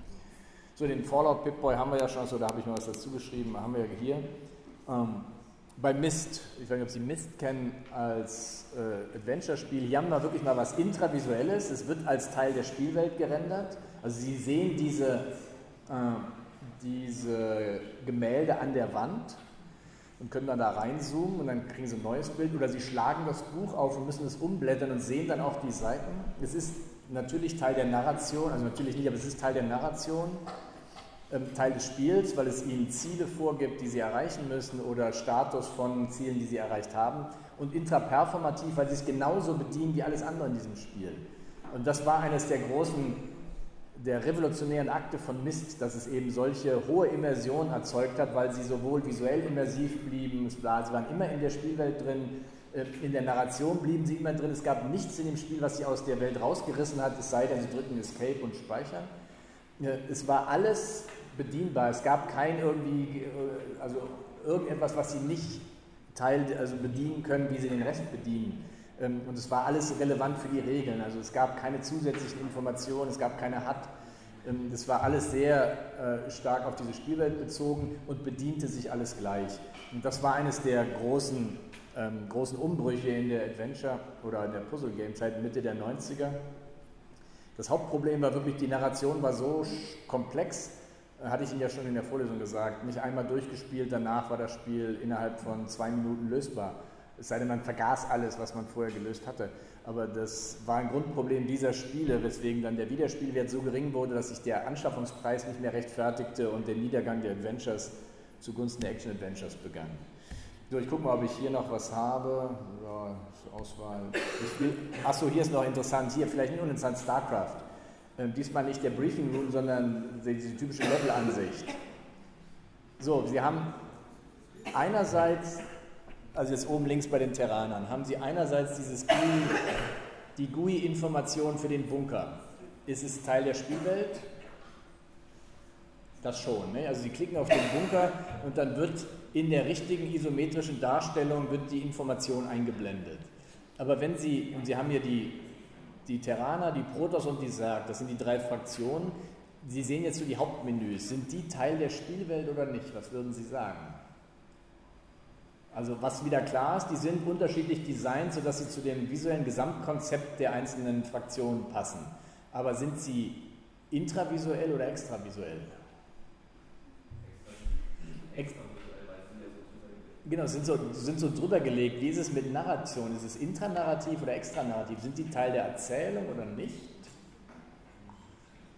So, den Fallout Pip-Boy haben wir ja schon, so, da habe ich mal was dazu geschrieben, haben wir ja hier. Ähm, bei Myst, ich weiß nicht, ob Sie Myst kennen als äh, Adventure-Spiel, hier haben wir wirklich mal was Intravisuelles, es wird als Teil der Spielwelt gerendert, also Sie sehen diese, äh, diese Gemälde an der Wand und können dann da reinzoomen und dann kriegen Sie ein neues Bild oder Sie schlagen das Buch auf und müssen es umblättern und sehen dann auch die Seiten. Es ist natürlich Teil der Narration, also natürlich nicht, aber es ist Teil der Narration, ähm, Teil des Spiels, weil es Ihnen Ziele vorgibt, die Sie erreichen müssen oder Status von Zielen, die Sie erreicht haben und intraperformativ, weil Sie es genauso bedienen wie alles andere in diesem Spiel. Und das war eines der großen der revolutionären Akte von Myst, dass es eben solche hohe Immersion erzeugt hat, weil sie sowohl visuell immersiv blieben, es war, sie waren immer in der Spielwelt drin, in der Narration blieben sie immer drin, es gab nichts in dem Spiel, was sie aus der Welt rausgerissen hat, es sei denn, sie drücken Escape und speichern. Es war alles bedienbar, es gab kein irgendwie, also irgendetwas, was sie nicht teil, also bedienen können, wie sie den Rest bedienen. Und es war alles relevant für die Regeln, also es gab keine zusätzlichen Informationen, es gab keine H U D, das war alles sehr stark auf diese Spielwelt bezogen und bediente sich alles gleich. Und das war eines der großen, ähm, großen Umbrüche in der Adventure- oder in der Puzzle-Game-Zeit Mitte der neunziger. Das Hauptproblem war wirklich, die Narration war so komplex, hatte ich Ihnen ja schon in der Vorlesung gesagt, nicht einmal durchgespielt, danach war das Spiel innerhalb von zwei Minuten lösbar. Es sei denn, man vergaß alles, was man vorher gelöst hatte. Aber das war ein Grundproblem dieser Spiele, weswegen dann der Wiederspielwert so gering wurde, dass sich der Anschaffungspreis nicht mehr rechtfertigte und der Niedergang der Adventures zugunsten der Action-Adventures begann. So, ich gucke mal, ob ich hier noch was habe. Ja, Auswahl. Achso, hier ist noch interessant. Hier, vielleicht nicht uninteressant, StarCraft. Ähm, diesmal nicht der Briefing Room, sondern diese typische Level-Ansicht. So, Sie haben einerseits... Also jetzt oben links bei den Terranern, haben Sie einerseits dieses G U I, die G U I-Information für den Bunker. Ist es Teil der Spielwelt? Das schon. Ne? Also Sie klicken auf den Bunker und dann wird in der richtigen isometrischen Darstellung wird die Information eingeblendet. Aber wenn Sie, und Sie haben hier die, die Terraner, die Protoss und die Zerg, das sind die drei Fraktionen, Sie sehen jetzt so die Hauptmenüs. Sind die Teil der Spielwelt oder nicht? Was würden Sie sagen? Also was wieder klar ist, die sind unterschiedlich designt, sodass sie zu dem visuellen Gesamtkonzept der einzelnen Fraktionen passen. Aber sind sie intravisuell oder extravisuell? Ex genau, sind so, sind so drüber gelegt. Wie ist es mit Narration? Ist es intranarrativ oder extranarrativ? Sind die Teil der Erzählung oder nicht?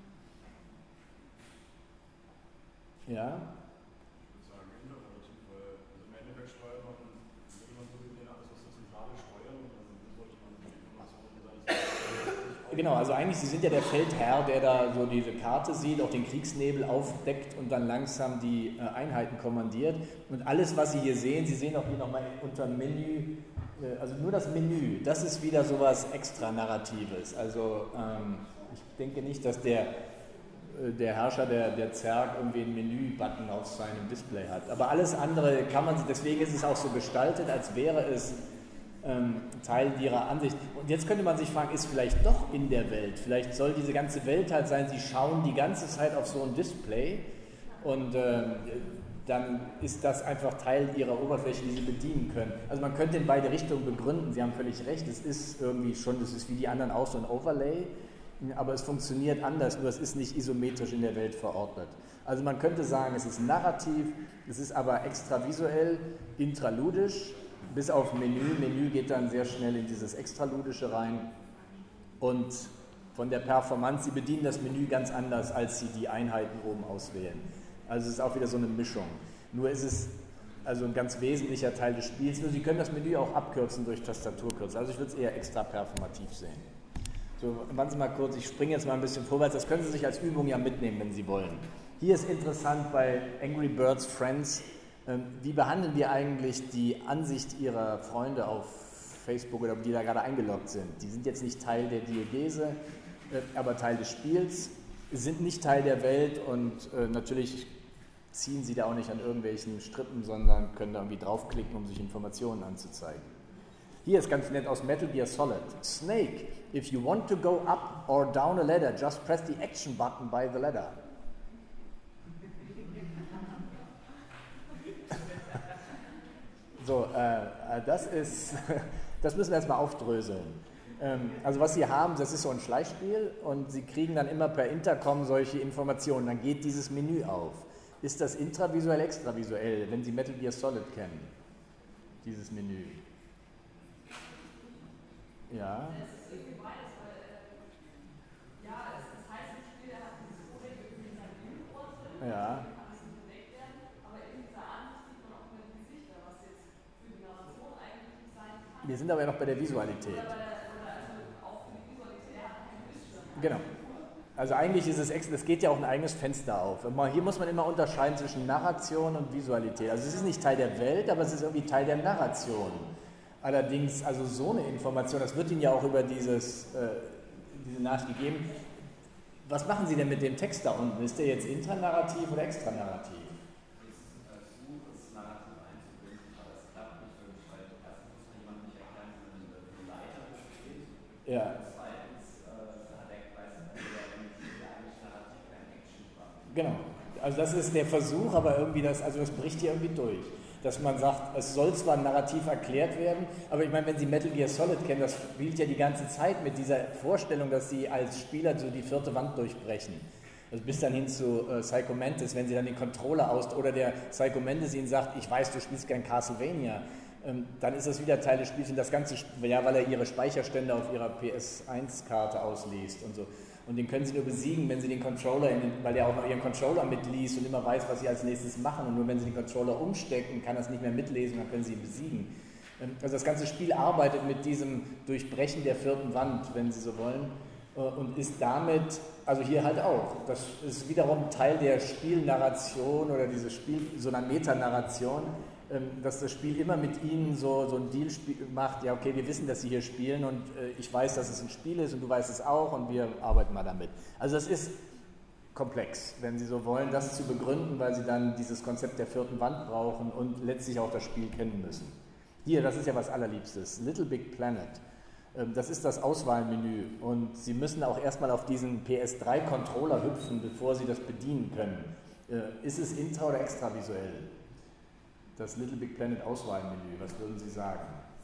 Ja. Ich würde sagen, innovativ, weil also im Endeffekt steuert man, würde man so gesehen alles aus der Zentrale steuern und dann sollte man die Informationen seines. Genau, also eigentlich, Sie sind ja der Feldherr, der da so diese Karte sieht, auch den Kriegsnebel aufdeckt und dann langsam die äh, Einheiten kommandiert. Und alles, was Sie hier sehen, Sie sehen auch hier nochmal unter Menü, äh, also nur das Menü, das ist wieder sowas extra Narratives. Also ähm, ich denke nicht, dass der der Herrscher, der, der Zerg, irgendwie einen Menü-Button auf seinem Display hat. Aber alles andere kann man, deswegen ist es auch so gestaltet, als wäre es ähm, Teil ihrer Ansicht. Und jetzt könnte man sich fragen, ist vielleicht doch in der Welt, vielleicht soll diese ganze Welt halt sein, sie schauen die ganze Zeit auf so ein Display und äh, dann ist das einfach Teil ihrer Oberfläche, die sie bedienen können. Also man könnte in beide Richtungen begründen, Sie haben völlig recht, es ist irgendwie schon, das ist wie die anderen auch so ein Overlay, aber es funktioniert anders, nur es ist nicht isometrisch in der Welt verordnet. Also man könnte sagen, es ist narrativ, es ist aber extravisuell, intraludisch, bis auf Menü. Menü geht dann sehr schnell in dieses Extraludische rein und von der Performance, Sie bedienen das Menü ganz anders, als Sie die Einheiten oben auswählen. Also es ist auch wieder so eine Mischung. Nur ist es also ein ganz wesentlicher Teil des Spiels, nur Sie können das Menü auch abkürzen durch Tastaturkürzel. Also ich würde es eher extra performativ sehen. So, warten Sie mal kurz, ich springe jetzt mal ein bisschen vorwärts, das können Sie sich als Übung ja mitnehmen, wenn Sie wollen. Hier ist interessant bei Angry Birds Friends, ähm, wie behandeln wir eigentlich die Ansicht Ihrer Freunde auf Facebook oder die da gerade eingeloggt sind. Die sind jetzt nicht Teil der Diegese, äh, aber Teil des Spiels, sind nicht Teil der Welt und äh, natürlich ziehen Sie da auch nicht an irgendwelchen Strippen, sondern können da irgendwie draufklicken, um sich Informationen anzuzeigen. Hier ist ganz nett aus Metal Gear Solid. Snake, if you want to go up or down a ladder, just press the action button by the ladder. So, äh, das ist, das müssen wir erstmal aufdröseln. Ähm, also was Sie haben, das ist so ein Schleichspiel und Sie kriegen dann immer per Intercom solche Informationen. Dann geht dieses Menü auf. Ist das intravisuell, extravisuell, wenn Sie Metal Gear Solid kennen? Dieses Menü. Ja. Es ist irgendwie beides, weil, äh, ja, es, es heißt im Spiel, er hat dieses Codec irgendwie in seinem Innenohr drin, Ja. kann es nicht bewegt werden, aber in dieser Ansicht sieht man auch immer die Gesichter, was jetzt für die Narration eigentlich nicht sein kann. Wir sind aber ja noch bei der Visualität. Oder, bei der, oder also auch für die Visualität, er hat keinen Bildschirm. Genau. Also eigentlich ist es, es geht ja auch ein eigenes Fenster auf. Hier muss man immer unterscheiden zwischen Narration und Visualität. Also es ist nicht Teil der Welt, aber es ist irgendwie Teil der Narration. Allerdings, also so eine Information, das wird Ihnen ja auch über dieses, äh, diese Nachricht gegeben. Was machen Sie denn mit dem Text da unten? Ist der jetzt intranarrativ oder extranarrativ? Ich versuche es narrativ einzubinden, aber es klappt nicht wirklich, weil erstens muss man jemandem nicht erklären, wie man eine Leiter besteht. Ja. Und zweitens äh, hat er weiß eigentlich narrativ kein Action war. Genau. Also das ist der Versuch, aber irgendwie das, also das bricht hier irgendwie durch. Dass man sagt, es soll zwar narrativ erklärt werden, aber ich meine, wenn Sie Metal Gear Solid kennen, das spielt ja die ganze Zeit mit dieser Vorstellung, dass Sie als Spieler so die vierte Wand durchbrechen. Also bis dann hin zu äh, Psycho Mantis, wenn Sie dann den Controller aus oder der Psycho Mantis Ihnen sagt, ich weiß, du spielst gern Castlevania, ähm, dann ist das wieder Teil des Spiels und das ganze, ja, weil er Ihre Speicherstände auf Ihrer P S eins Karte ausliest und so. Und den können Sie nur besiegen, wenn Sie den Controller, in den, weil der auch noch Ihren Controller mitliest und immer weiß, was Sie als nächstes machen. Und nur wenn Sie den Controller umstecken, kann er es nicht mehr mitlesen, dann können Sie ihn besiegen. Also das ganze Spiel arbeitet mit diesem Durchbrechen der vierten Wand, wenn Sie so wollen, und ist damit, also hier halt auch, das ist wiederum Teil der Spielnarration oder dieses Spiel, so einer Metanarration, dass das Spiel immer mit Ihnen so, so ein Deal macht, ja okay, wir wissen, dass Sie hier spielen und äh, ich weiß, dass es ein Spiel ist und du weißt es auch und wir arbeiten mal damit. Also das ist komplex, wenn Sie so wollen, das zu begründen, weil Sie dann dieses Konzept der vierten Wand brauchen und letztlich auch das Spiel kennen müssen. Hier, das ist ja was Allerliebstes, Little Big Planet. Ähm, das ist das Auswahlmenü und Sie müssen auch erstmal auf diesen P S drei Controller hüpfen, bevor Sie das bedienen können. Äh, ist es intra- oder extravisuell? Das Little Big Planet Auswahlmenü, was würden Sie sagen?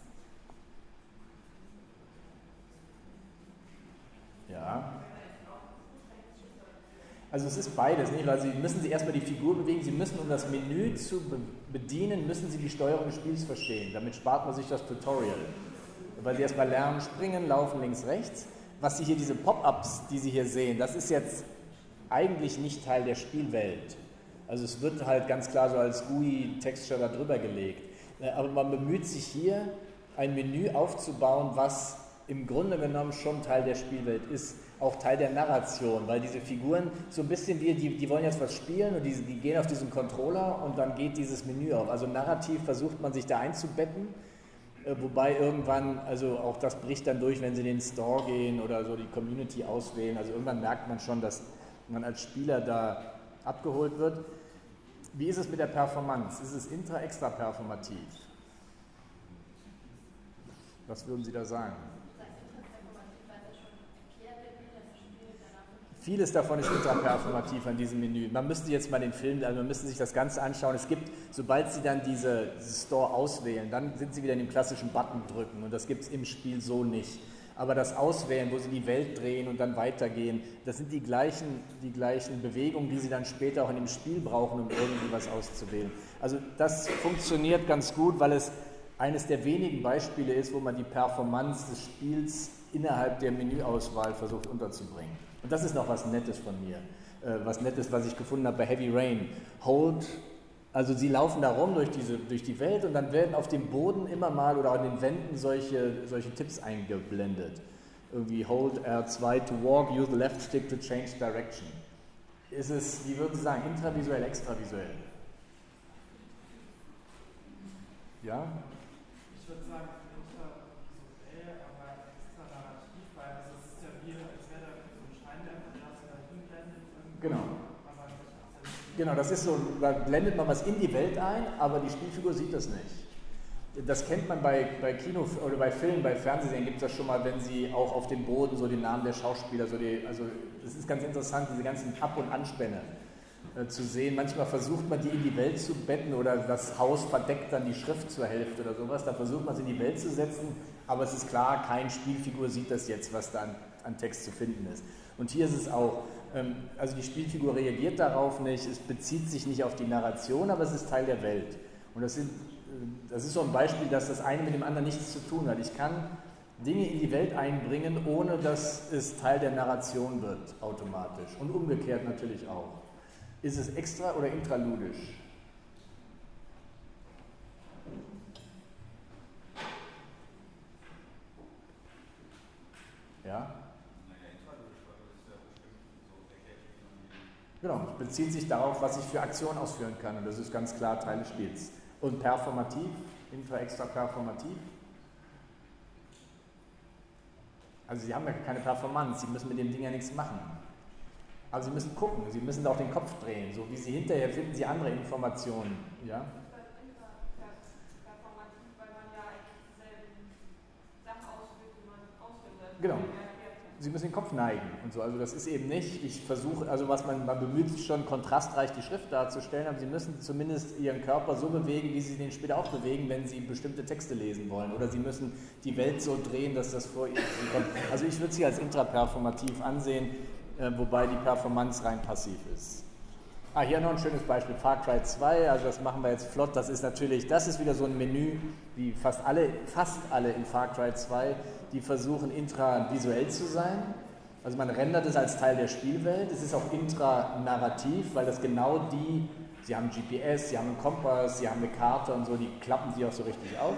Ja. Also es ist beides, nicht? Weil Sie müssen Sie erstmal die Figur bewegen, Sie müssen, um das Menü zu bedienen, müssen Sie die Steuerung des Spiels verstehen. Damit spart man sich das Tutorial. Weil Sie erstmal lernen, springen, laufen, links, rechts. Was Sie hier, diese Pop-ups, die Sie hier sehen, das ist jetzt eigentlich nicht Teil der Spielwelt. Also es wird halt ganz klar so als G U I-Texture da drüber gelegt. Aber man bemüht sich hier, ein Menü aufzubauen, was im Grunde genommen schon Teil der Spielwelt ist, auch Teil der Narration, weil diese Figuren so ein bisschen, die, die, die wollen jetzt was spielen und die, die gehen auf diesen Controller und dann geht dieses Menü auf. Also narrativ versucht man sich da einzubetten, äh, wobei irgendwann, also auch das bricht dann durch, wenn sie in den Store gehen oder so die Community auswählen. Also irgendwann merkt man schon, dass man als Spieler da abgeholt wird. Wie ist es mit der Performance? Ist es intra-, extra-performativ? Was würden Sie da sagen? Vieles davon ist intraperformativ an diesem Menü. Man müsste jetzt mal den Film, also man müsste sich das Ganze anschauen. Es gibt, sobald Sie dann diese, diese Store auswählen, dann sind Sie wieder in dem klassischen Button drücken und das gibt es im Spiel so nicht. Aber das Auswählen, wo Sie die Welt drehen und dann weitergehen, das sind die gleichen, die gleichen Bewegungen, die Sie dann später auch in dem Spiel brauchen, um irgendwie was auszuwählen. Also das funktioniert ganz gut, weil es eines der wenigen Beispiele ist, wo man die Performance des Spiels innerhalb der Menüauswahl versucht unterzubringen. Und das ist noch was Nettes von mir, äh, was Nettes, was ich gefunden habe bei Heavy Rain. Hold, also sie laufen da rum durch, diese, durch die Welt und dann werden auf dem Boden immer mal oder an den Wänden solche, solche Tipps eingeblendet. Irgendwie Hold R zwei to walk, use the left stick to change direction. Ist es, wie würden Sie sagen, intravisuell, extravisuell? Ja? Ich würde sagen, intravisuell, aber extra narrativ, weil es ist ja wie, als wäre da so ein Scheinwerfer, der das da hinblendet. Genau. Aber nicht Genau, das ist so, da blendet man was in die Welt ein, aber die Spielfigur sieht das nicht. Das kennt man bei, bei Kino oder bei Filmen, bei Fernsehserien gibt es das schon mal, wenn sie auch auf dem Boden so den Namen der Schauspieler, so die, also es ist ganz interessant, diese ganzen Ab- und Anspänne äh, zu sehen. Manchmal versucht man die in die Welt zu betten oder das Haus verdeckt dann die Schrift zur Hälfte oder sowas. Da versucht man es in die Welt zu setzen, aber es ist klar, keine Spielfigur sieht das jetzt, was da an, an Text zu finden ist. Und hier ist es auch, ähm, also die Spielfigur reagiert darauf nicht, es bezieht sich nicht auf die Narration, aber es ist Teil der Welt. Und das sind Das ist so ein Beispiel, dass das eine mit dem anderen nichts zu tun hat. Ich kann Dinge in die Welt einbringen, ohne dass es Teil der Narration wird, automatisch. Und umgekehrt natürlich auch. Ist es extra oder intraludisch? Ja? Genau, es bezieht sich darauf, was ich für Aktionen ausführen kann. Und das ist ganz klar Teil des Spiels. Und performativ, intra-extra performativ. Also Sie haben ja keine Performance, Sie müssen mit dem Ding ja nichts machen. Aber Sie müssen gucken, Sie müssen auch den Kopf drehen. So wie Sie hinterher finden Sie andere Informationen. Ja? Performativ, weil man ja eigentlich dieselben Sachen ausführt, die man ausfindet. Genau. Sie müssen den Kopf neigen und so. Also das ist eben nicht, ich versuche, also was man, man bemüht sich schon, kontrastreich die Schrift darzustellen, aber Sie müssen zumindest Ihren Körper so bewegen, wie Sie den später auch bewegen, wenn Sie bestimmte Texte lesen wollen. Oder Sie müssen die Welt so drehen, dass das vor Ihnen kommt. Also ich würde sie als intraperformativ ansehen, äh, wobei die Performance rein passiv ist. Ah, hier noch ein schönes Beispiel, Far Cry zwei, also das machen wir jetzt flott, das ist natürlich, das ist wieder so ein Menü, wie fast alle, fast alle in Far Cry zwei, die versuchen intravisuell zu sein. Also man rendert es als Teil der Spielwelt, es ist auch intranarrativ, weil das genau die, sie haben G P S, sie haben einen Kompass, sie haben eine Karte und so, die klappen sie auch so richtig auf.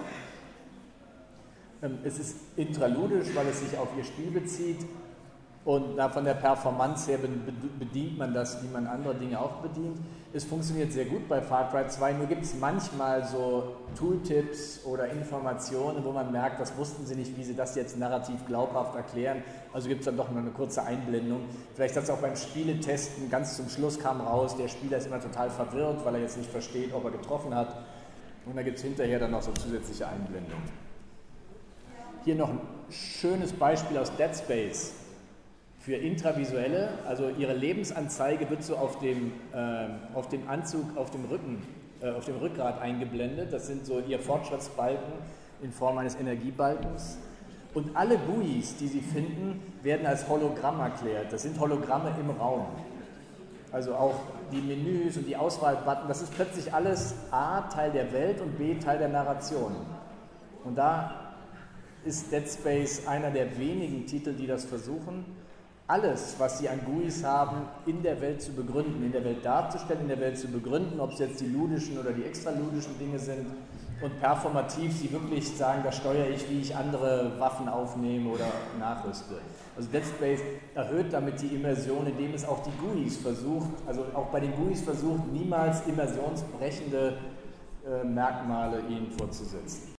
Es ist intraludisch, weil es sich auf ihr Spiel bezieht. Und von der Performance her bedient man das, wie man andere Dinge auch bedient. Es funktioniert sehr gut bei Far Cry zwei, nur gibt es manchmal so Tooltips oder Informationen, wo man merkt, das wussten sie nicht, wie sie das jetzt narrativ glaubhaft erklären. Also gibt es dann doch noch eine kurze Einblendung. Vielleicht hat es auch beim Spieletesten, ganz zum Schluss kam raus, der Spieler ist immer total verwirrt, weil er jetzt nicht versteht, ob er getroffen hat. Und da gibt es hinterher dann noch so zusätzliche Einblendungen. Hier noch ein schönes Beispiel aus Dead Space. Für intravisuelle, also ihre Lebensanzeige wird so auf dem, äh, auf dem Anzug, auf dem Rücken, äh, auf dem Rückgrat eingeblendet. Das sind so ihr Fortschrittsbalken in Form eines Energiebalkens. Und alle G U Is, die Sie finden, werden als Hologramm erklärt. Das sind Hologramme im Raum. Also auch die Menüs und die Auswahlbutton, das ist plötzlich alles A, Teil der Welt und B, Teil der Narration. Und da ist Dead Space einer der wenigen Titel, die das versuchen. alles, was sie an G U Is haben, in der Welt zu begründen, in der Welt darzustellen, in der Welt zu begründen, ob es jetzt die ludischen oder die extraludischen Dinge sind und performativ sie wirklich sagen, da steuere ich, wie ich andere Waffen aufnehme oder nachrüste. Also Dead Space erhöht damit die Immersion, indem es auch die G U Is versucht, also auch bei den G U Is versucht, niemals immersionsbrechende äh, Merkmale ihnen vorzusetzen.